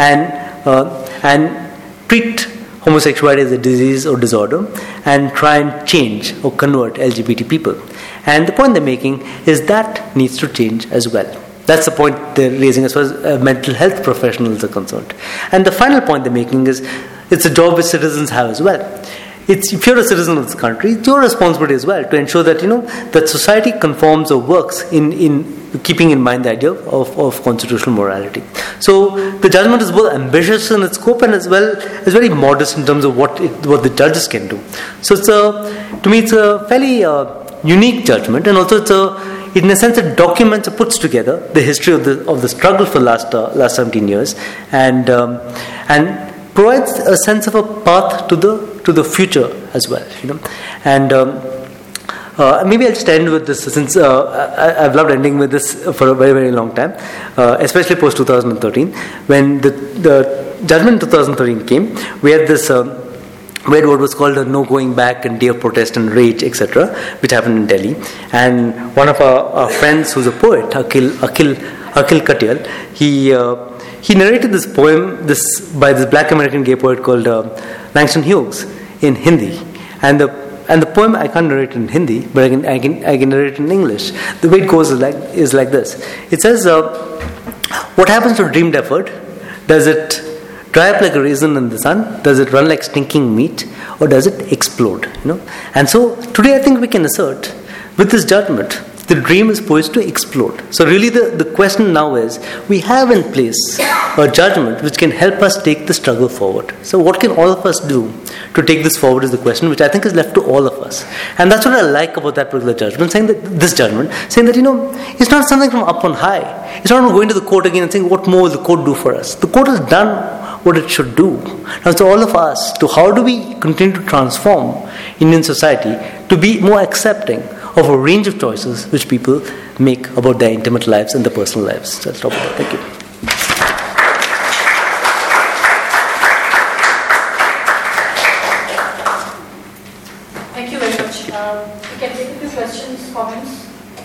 S2: and treat homosexuality as a disease or disorder and try and change or convert LGBT people. And the point they're making is that needs to change as well. That's the point they're raising as far as mental health professionals are concerned. And the final point they're making is it's a job which citizens have as well. If you're a citizen of this country, it's your responsibility as well to ensure that that society conforms or works in keeping in mind the idea of constitutional morality. So the judgment is both ambitious in its scope and as well as very modest in terms of what the judges can do. So to me it's a fairly unique judgment, and also in a sense it documents or puts together the history of the struggle for last 17 years and provides a sense of a path to the future as well. And maybe I'll just end with this, since I've loved ending with this for a very, very long time, especially post 2013, when the judgment in 2013 came. We had this. We had what was called a no going back and day of protest and rage, etc., which happened in Delhi. And one of our friends, who's a poet, Akhil Katyal, he narrated this poem by this Black American gay poet called Langston Hughes in Hindi. And the poem I can't narrate in Hindi, but I can narrate it in English. The way it goes is like this. It says, "What happens to dreamed effort? Does it dry up like a raisin in the sun? Does it run like stinking meat, or does it explode?" And so today I think we can assert with this judgment the dream is poised to explode. So really the question now is, we have in place a judgment which can help us take the struggle forward. So what can all of us do to take this forward is the question which I think is left to all of us. And that's what I like about that particular judgment, saying that it's not something from up on high. It's not going to the court again and saying, what more will the court do for us? The court has done what it should do. Now it's all of us to how do we continue to transform Indian society to be more accepting of a range of choices which people make about their intimate lives and their personal lives. So I'll stop there. Thank you.
S1: Thank you very much. We can take a few questions, comments.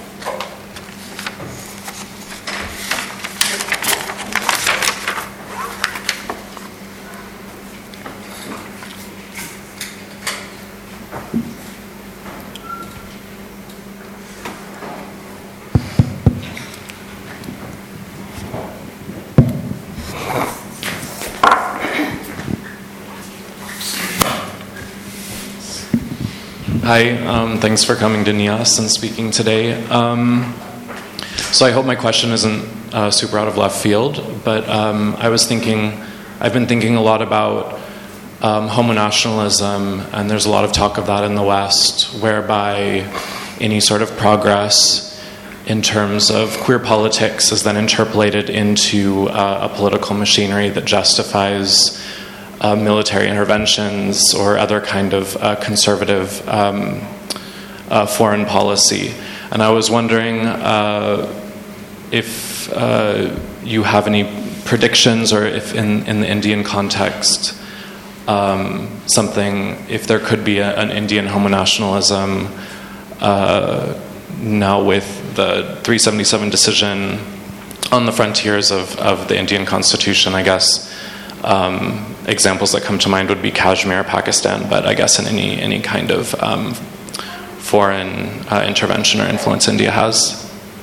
S3: Hi, thanks for coming to NIAS and speaking today. So I hope my question isn't super out of left field, but I've been thinking a lot about homonationalism, and there's a lot of talk of that in the West, whereby any sort of progress in terms of queer politics is then interpolated into a political machinery that justifies military interventions or other kind of conservative foreign policy. And I was wondering if you have any predictions, or if in the Indian context, if there could be an Indian homonationalism now with the 377 decision on the frontiers of the Indian constitution, I guess. Examples that come to mind would be Kashmir, Pakistan, but I guess in any kind of foreign intervention or influence India has.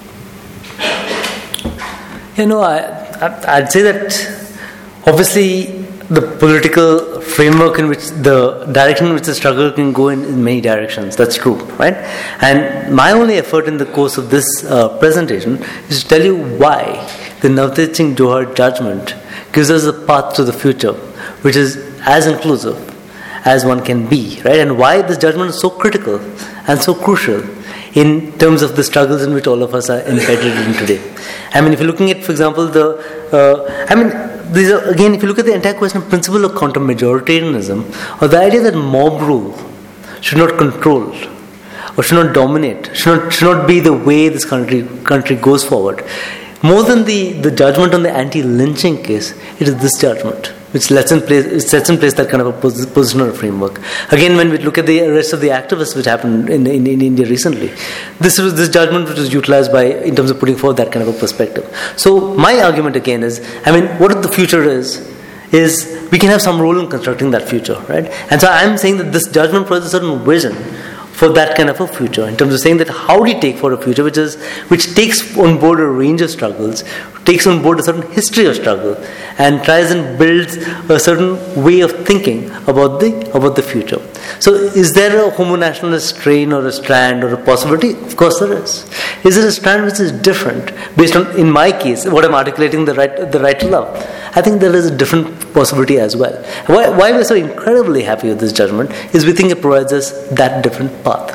S2: I'd say that obviously the political framework in which the direction in which the struggle can go in many directions. That's true, right? And my only effort in the course of this presentation is to tell you why the Navtej Singh Johar judgment gives us a path to the future, which is as inclusive as one can be, right? And why this judgment is so critical and so crucial in terms of the struggles in which all of us are embedded in today. I mean, if you're looking at, for example, these are, again, if you look at the entire question of principle of counter-majoritarianism, or the idea that mob rule should not control or should not dominate, should not be the way this country goes forward. More than the judgment on the anti-lynching case, it is this judgment which sets in place that kind of a positional framework. Again, when we look at the arrest of the activists which happened in India recently, this judgment which was utilized in terms of putting forward that kind of a perspective. So my argument again is, what the future is we can have some role in constructing that future, right? And so I'm saying that this judgment provides a certain vision for that kind of a future, in terms of saying that how do you take for a future which takes on board a range of struggles, takes on board a certain history of struggle, and tries and builds a certain way of thinking about the future. So is there a homo-nationalist strain or a strand or a possibility? Of course there is. Is there a strand which is different based on, in my case, what I'm articulating, the right to love? I think there is a different possibility as well. Why we're so incredibly happy with this judgment is we think it provides us that different path,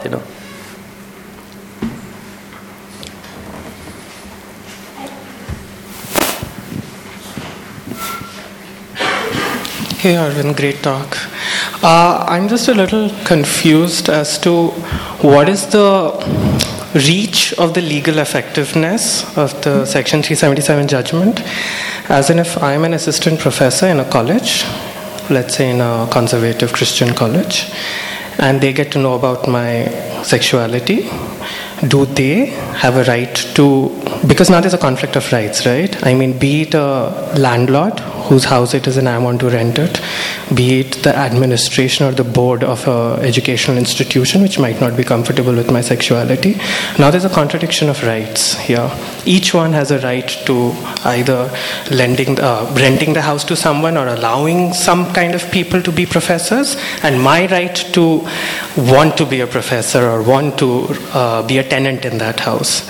S4: Hey Arvind, great talk. I'm just a little confused as to what is the reach of the legal effectiveness of the Section 377 judgment. As in, if I'm an assistant professor in a college, let's say in a conservative Christian college, and they get to know about my sexuality, do they have a right to, because now there's a conflict of rights, right? Be it a landlord whose house it is and I want to rent it, be it the administration or the board of an educational institution which might not be comfortable with my sexuality. Now there's a contradiction of rights here. Each one has a right to either renting the house to someone or allowing some kind of people to be professors, and my right to want to be a professor or want to be a tenant in that house.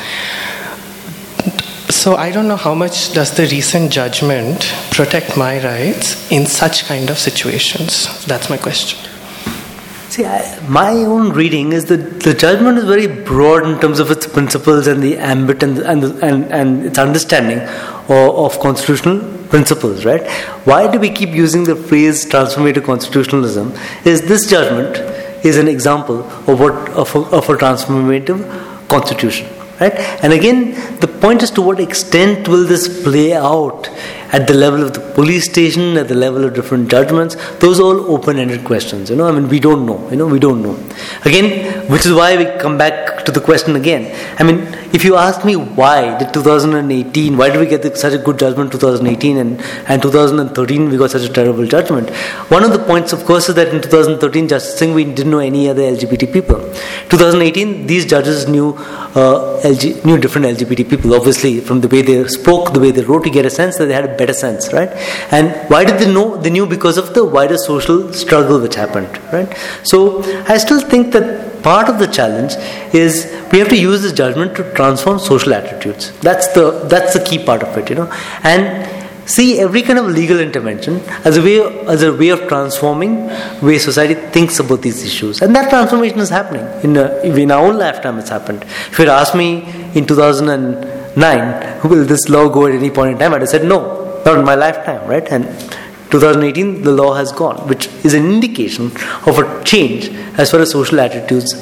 S4: So I don't know how much does the recent judgment protect my rights in such kind of situations. That's my question.
S2: See, my own reading is that the judgment is very broad in terms of its principles and the ambit and its understanding of constitutional principles, right? Why do we keep using the phrase transformative constitutionalism? Is this judgment is an example of a transformative constitution. Right? And again, the point is to what extent will this play out at the level of the police station, at the level of different judgments. Those are all open-ended questions. We don't know. We don't know. Again, which is why we come back to the question again. If you ask me why did 2018, why did we get such a good judgment 2018 and 2013 we got such a terrible judgment? One of the points, of course, is that in 2013, Justice Singh didn't know any other LGBT people. 2018, these judges knew different LGBT people. Obviously, from the way they spoke, the way they wrote, you get a sense that they had a better sense, right? And why did they know? They knew because of the wider social struggle which happened, right? So I still think that part of the challenge is we have to use this judgment to transform social attitudes. That's the key part of it, and see every kind of legal intervention as a way of transforming the way society thinks about these issues. And that transformation is happening. In our own lifetime it's happened. If you had asked me in 2009, will this law go at any point in time, I'd have said no, not in my lifetime, right? And 2018, the law has gone, which is an indication of a change as far as social attitudes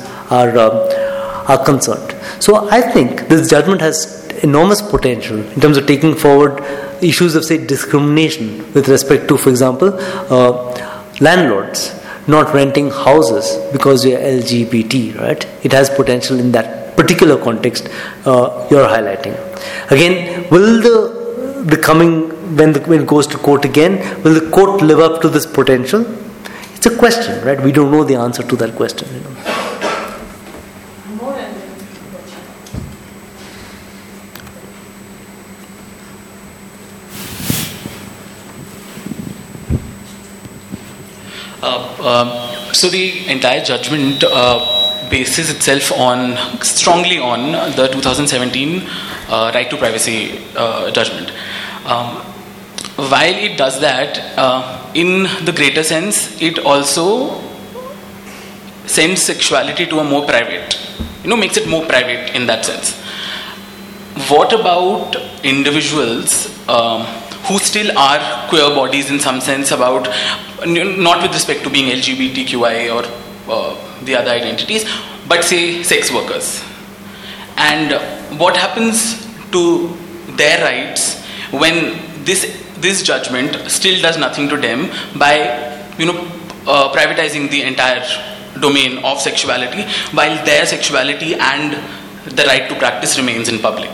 S2: are concerned. So I think this judgment has enormous potential in terms of taking forward issues of, say, discrimination with respect to, for example, landlords not renting houses because you're LGBT, right? It has potential in that particular context you're highlighting. Again, will the coming, when it goes to court again, will the court live up to this potential? It's a question, right? We don't know the answer to that question.
S5: So the entire judgment bases itself strongly on the 2017 right to privacy judgment. While it does that, in the greater sense, it also sends sexuality to a more private, makes it more private in that sense. What about individuals who still are queer bodies in some sense, about not with respect to being LGBTQI or the other identities, but say sex workers. And what happens to their rights when this judgment still does nothing to them by privatizing the entire domain of sexuality, while their sexuality and the right to practice remains in public.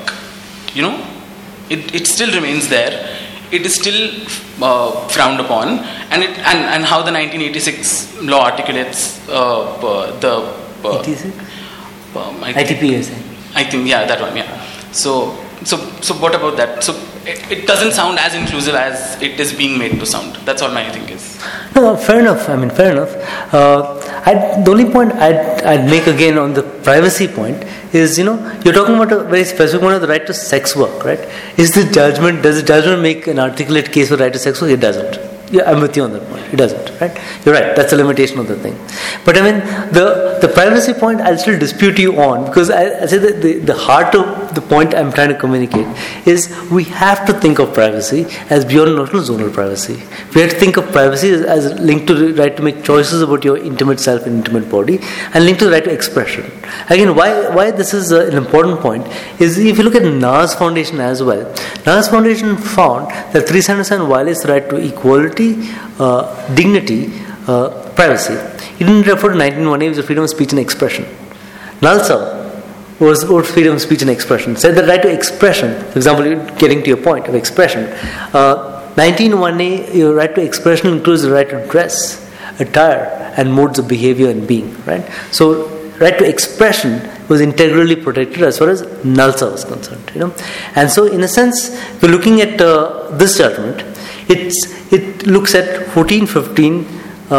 S5: It still remains there. It is still frowned upon, and how the 1986 law articulates the
S2: 86? ITP, you're saying?
S5: I think, yeah, that one, yeah. So what about that? So it doesn't sound as inclusive as it is being made to sound. That's all my thing is.
S2: No, fair enough. Fair enough. The only point I'd make again on the privacy point is, you're talking about a very specific one of the right to sex work, right? Does the judgment make an articulate case for right to sex work? It doesn't. Yeah, I'm with you on that point. It doesn't, right? You're right. That's a limitation of the thing. But the privacy point, I'll still dispute you on, because I say that the heart of the point I'm trying to communicate is we have to think of privacy as beyond not zonal privacy. We have to think of privacy as linked to the right to make choices about your intimate self and intimate body, and linked to the right to expression. Again, why this is an important point is if you look at NAS Foundation as well. NAS Foundation found that 377 violates the right to equality, dignity, privacy. It didn't refer to 1918, which was freedom of speech and expression. NALSA was freedom of speech and expression. Said the right to expression, for example, getting to your point of expression. 1918, your right to expression includes the right to dress, attire, and modes of behavior and being. Right. So, right to expression was integrally protected as far as NALSA was concerned. And so, in a sense, we're looking at this judgment. It looks at 14, 15,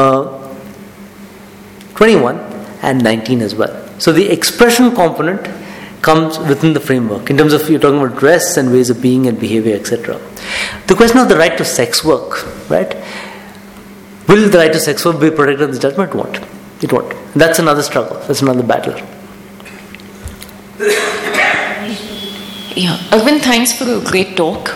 S2: 21 and 19 as well. So the expression component comes within the framework in terms of you're talking about dress and ways of being and behavior, etc. The question of the right to sex work, right? Will the right to sex work be protected in the judgment? It won't. And that's another struggle. That's another battle.
S6: Yeah, Arvind, thanks for a great talk.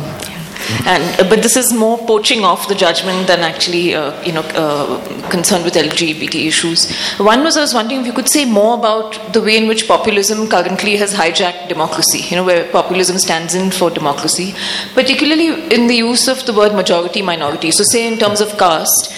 S6: But this is more poaching off the judgment than actually, concerned with LGBT issues. One was, I was wondering if you could say more about the way in which populism currently has hijacked democracy, where populism stands in for democracy, particularly in the use of the word majority-minority. So say in terms of caste,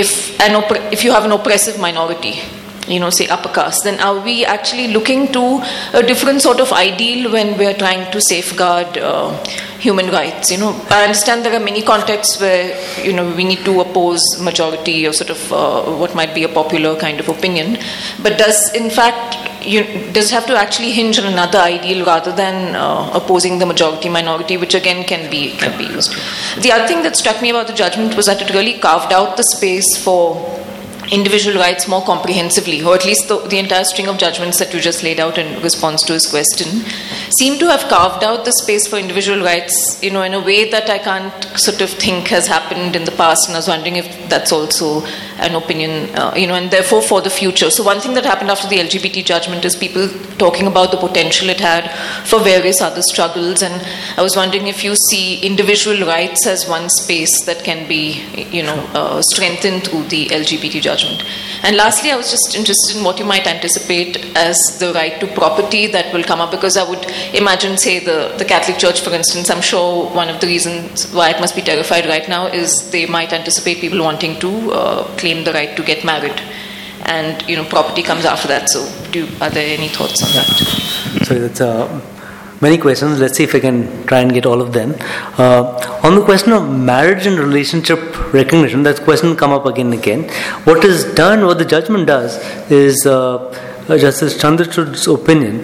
S6: if you have an oppressive minority, say upper caste, then are we actually looking to a different sort of ideal when we're trying to safeguard human rights? I understand there are many contexts where, we need to oppose majority or sort of what might be a popular kind of opinion. But does it have to actually hinge on another ideal rather than opposing the majority-minority, which again can be used? The other thing that struck me about the judgment was that it really carved out the space for individual rights more comprehensively, or at least the entire string of judgments that you just laid out in response to his question seem to have carved out the space for individual rights, in a way that I can't sort of think has happened in the past, and I was wondering if that's also an opinion, and therefore for the future. So one thing that happened after the LGBT judgment is people talking about the potential it had for various other struggles, and I was wondering if you see individual rights as one space that can be, strengthened through the LGBT judgment. And lastly, I was just interested in what you might anticipate as the right to property that will come up, because I would imagine, say, the Catholic Church, for instance, I'm sure one of the reasons why it must be terrified right now is they might anticipate people wanting to claim the right to get married. And, property comes after that. So are there any thoughts on that?
S2: Sorry, that's many questions. Let's see if I can try and get all of them. On the question of marriage and relationship recognition, that question come up again and again. What the judgment does is, Justice Chandrachud's opinion,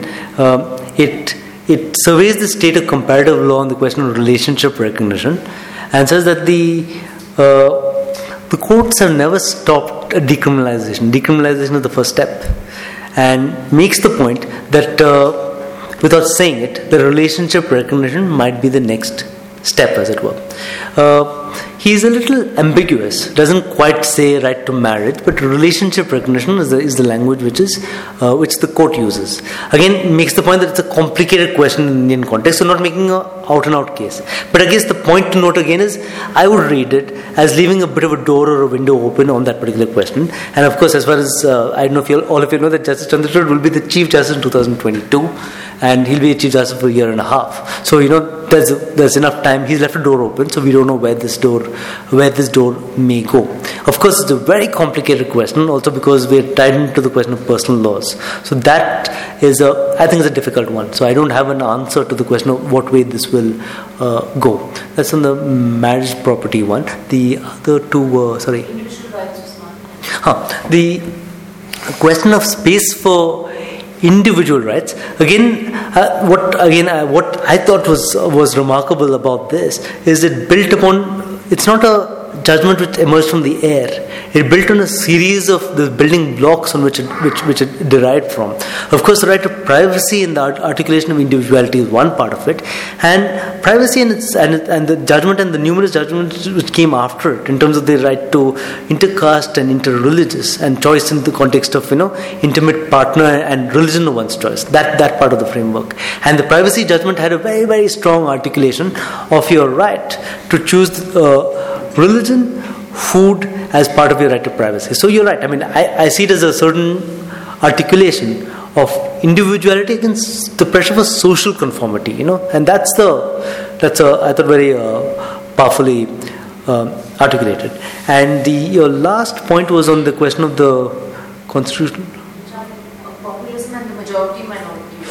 S2: it surveys the state of comparative law on the question of relationship recognition, and says that the courts have never stopped decriminalization. Decriminalization is the first step, and makes the point that without saying it, the relationship recognition might be the next step, as it were. He's a little ambiguous, doesn't quite say right to marriage, but relationship recognition is the language which the court uses. Again, makes the point that it's a complicated question in Indian context, so not making an out-and-out case. But I guess the point to note again is, I would read it as leaving a bit of a door or a window open on that particular question. And of course, as far as, I don't know if all of you know that Justice Chandrachud will be the Chief Justice in 2022, and he'll be a Chief Justice for a year and a half. So, there's enough time. He's left a door open, so we don't know where this door may go. Of course, it's a very complicated question, also because we're tied into the question of personal laws. So that is I think it's a difficult one. So I don't have an answer to the question of what way this will go. That's on the marriage property one. The other two were, sorry. The question of space for individual rights. Again, what I thought was remarkable about this is it built upon. It's not a judgment which emerged from the air. It built on a series of the building blocks on which it derived from. Of course, the right to privacy and the articulation of individuality is one part of it, and privacy and the judgment and the numerous judgments which came after it in terms of the right to intercaste and interreligious and choice in the context of intimate partner and religion of one's choice. That part of the framework, and the privacy judgment had a very, very strong articulation of your right to choose religion, food as part of your right to privacy. So you're right. I mean, I see it as a certain articulation of individuality against the pressure for social conformity. And that's I thought very powerfully articulated. And your last point was on the question of the constitution.
S7: Populism and the majority-minority.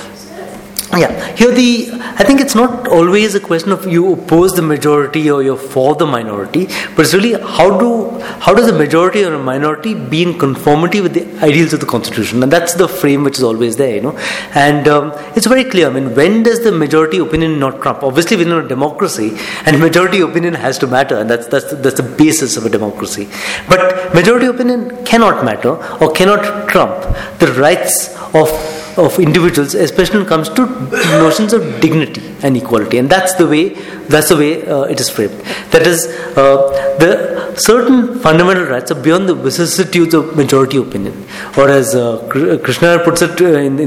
S2: Yeah, here I think it's not always a question of you oppose the majority or you're for the minority, but it's really how does a majority or a minority be in conformity with the ideals of the constitution, and that's the frame which is always there, and it's very clear. I mean, when does the majority opinion not trump? Obviously, we're in a democracy, and majority opinion has to matter, and that's the basis of a democracy. But majority opinion cannot matter or cannot trump the rights of individuals, especially when it comes to notions of dignity and equality, and that's the way it is framed. That is, the certain fundamental rights are beyond the vicissitudes of majority opinion, or as Krishna puts it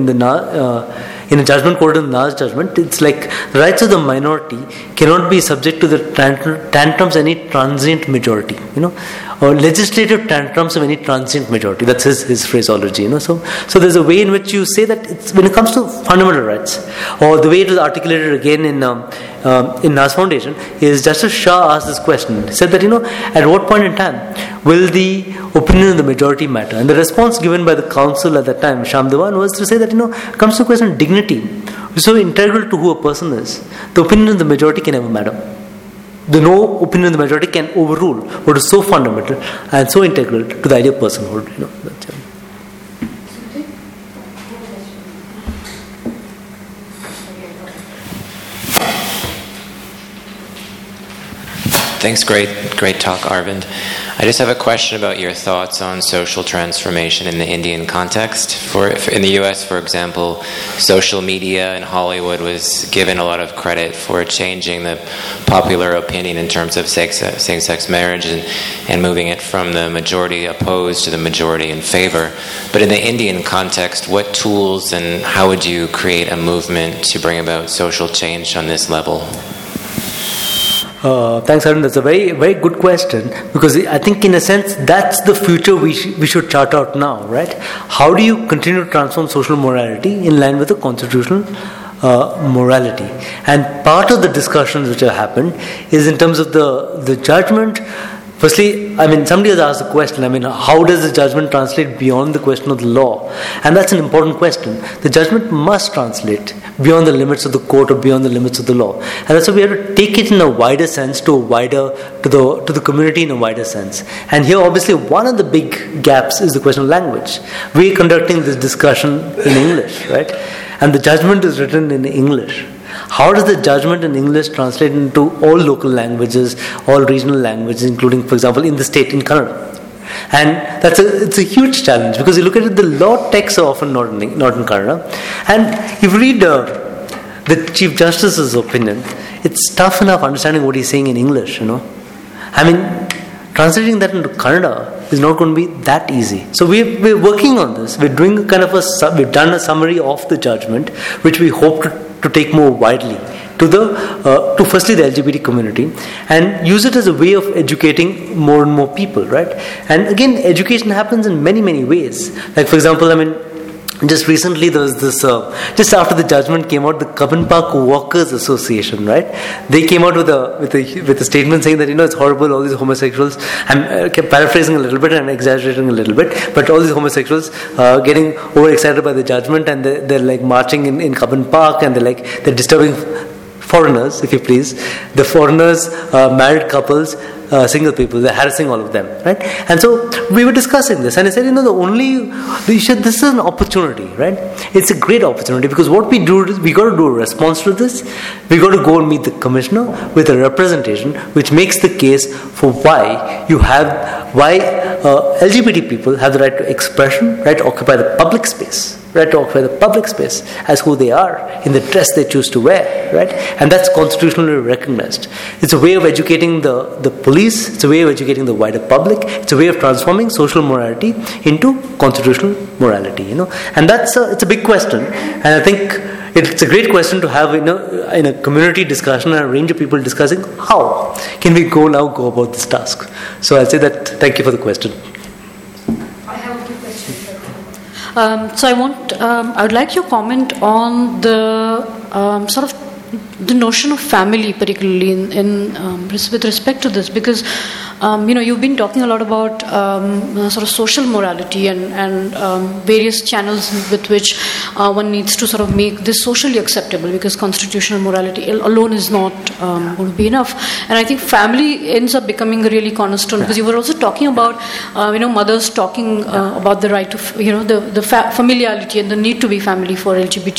S2: in a judgment quoted in Na's judgment, it's like the rights of the minority cannot be subject to the tantrums of any transient majority, or legislative tantrums of any transient majority. That's his phraseology, So there's a way in which you say that when it comes to fundamental rights, or the way it was articulated again in Nas Foundation, is Justice Shah asked this question. He said that, at what point in time will the opinion of the majority matter? And the response given by the counsel at that time, Sham Devan, was to say that, it comes to the question of dignity, which is so integral to who a person is. The opinion of the majority can never matter. No opinion of the majority can overrule what is so fundamental and so integral to the idea of personhood. That's it.
S8: Thanks, great talk, Arvind. I just have a question about your thoughts on social transformation in the Indian context. In the U.S., for example, social media and Hollywood was given a lot of credit for changing the popular opinion in terms of same-sex marriage and moving it from the majority opposed to the majority in favor. But in the Indian context, what tools and how would you create a movement to bring about social change on this level?
S2: Thanks, Arun. That's a very, very good question, because I think in a sense that's the future we should chart out now, right? How do you continue to transform social morality in line with the constitutional morality? And part of the discussions which have happened is in terms of the judgment. Firstly, somebody has asked the question, how does the judgment translate beyond the question of the law? And that's an important question. The judgment must translate beyond the limits of the court or beyond the limits of the law. And that's why we have to take it in a wider sense to the community in a wider sense. And here, obviously, one of the big gaps is the question of language. We're conducting this discussion in English, right? And the judgment is written in English. How does the judgment in English translate into all local languages, all regional languages, including, for example, in the state, in Kannada? And it's a huge challenge, because you look at it, the law texts are often not in Kannada. And if you read the Chief Justice's opinion, it's tough enough understanding what he's saying in English, I mean, translating that into Kannada is not going to be that easy. So we're working on this. We're doing we've done a summary of the judgment, which we hope to take more widely to firstly the LGBT community, and use it as a way of educating more and more people, right? And again, education happens in many, many ways. Like, for example, I mean, just recently there was this, just after the judgment came out, the Cubbon Park Walkers Association, right? They came out with a statement saying that, it's horrible, all these homosexuals, I'm paraphrasing a little bit and exaggerating a little bit, but all these homosexuals getting overexcited by the judgment, and they're like marching in Cubbon Park, and they're disturbing foreigners, if you please. The foreigners, married couples, single people, they're harassing all of them, right? And so we were discussing this, and I said, this is an opportunity, right? It's a great opportunity, because what we do is we got to do a response to this. We got to go and meet the commissioner with a representation which makes the case for why LGBT people have the right to expression, right to occupy the public space. Right to occupy the public space as who they are in the dress they choose to wear, right? And that's constitutionally recognized. It's a way of educating the police. It's a way of educating the wider public. It's a way of transforming social morality into constitutional morality. And it's a big question. And I think it's a great question to have in a community discussion and a range of people discussing how can we go about this task. So I'll say that. Thank you for the question.
S1: So I would like your comment on the sort of the notion of family, particularly with respect to this, because you've been talking a lot about sort of social morality and various channels with which one needs to sort of make this socially acceptable, because constitutional morality alone is not going to be enough. And I think family ends up becoming a really cornerstone, because you were also talking about mothers talking about the right to the familiarity and the need to be family for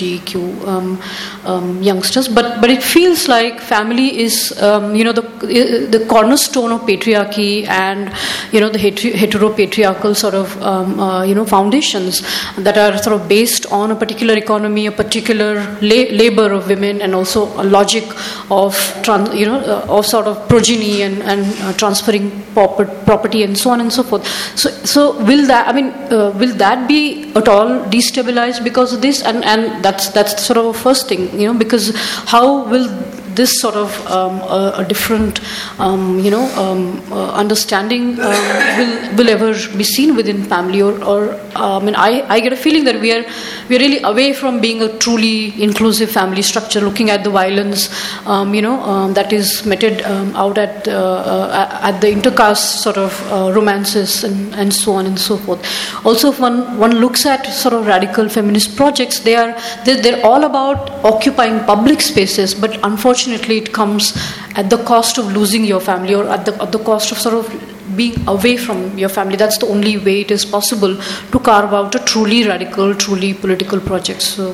S1: LGBTQ youngsters, but it feels like family is the cornerstone of patriarchy and the heteropatriarchal sort of foundations that are sort of based on a particular economy, a particular labor of women, and also a logic of sort of progeny and transferring property and so on and so forth. So will that be at all destabilized because of this? And that's sort of a first thing, because how will this sort of a different understanding will ever be seen within family, or I get a feeling that we're really away from being a truly inclusive family structure, looking at the violence that is meted out at the intercaste sort of romances and so on and so forth. Also, if one looks at sort of radical feminist projects, they're all about occupying public spaces, but unfortunately it comes at the cost of losing your family, or at the cost of sort of being away from your family. That's the only way it is possible to carve out a truly radical, truly political project. So,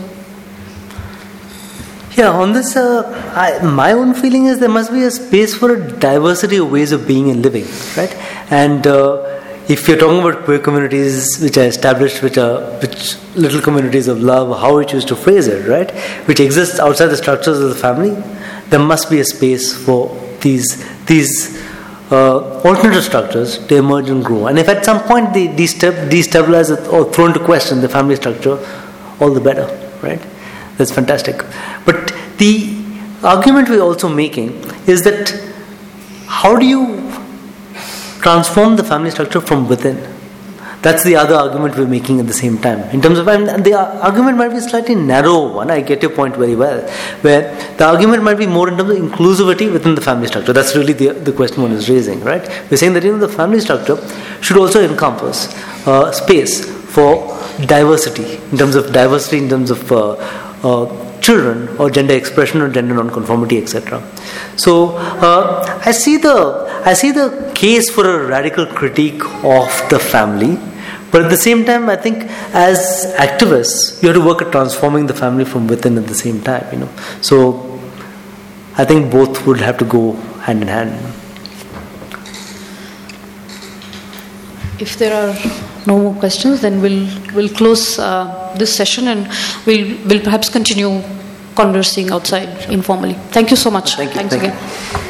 S2: yeah, on this, my own feeling is there must be a space for a diversity of ways of being and living, right? And if you're talking about queer communities which are established, which little communities of love, how we choose to phrase it, right, which exists outside the structures of the family, there must be a space for these alternative structures to emerge and grow. And if at some point they destabilize or throw into question the family structure, all the better, right? That's fantastic. But the argument we're also making is that how do you transform the family structure from within? That's the other argument we're making at the same time. In terms of, and the argument might be a slightly narrow one. I get your point very well. Where the argument might be more in terms of inclusivity within the family structure. That's really the question one is raising, right? We're saying that the family structure should also encompass space for diversity, in terms of children, or gender expression, or gender non-conformity, etc. So I see the case for a radical critique of the family, but at the same time, I think as activists, you have to work at transforming the family from within at the same time. So I think both would have to go hand in hand.
S1: If there are no more questions, then we'll close this session, and we'll perhaps continue conversing outside informally. Thank you so much.
S2: Thank you.
S1: Thanks
S2: Thank you.
S1: again.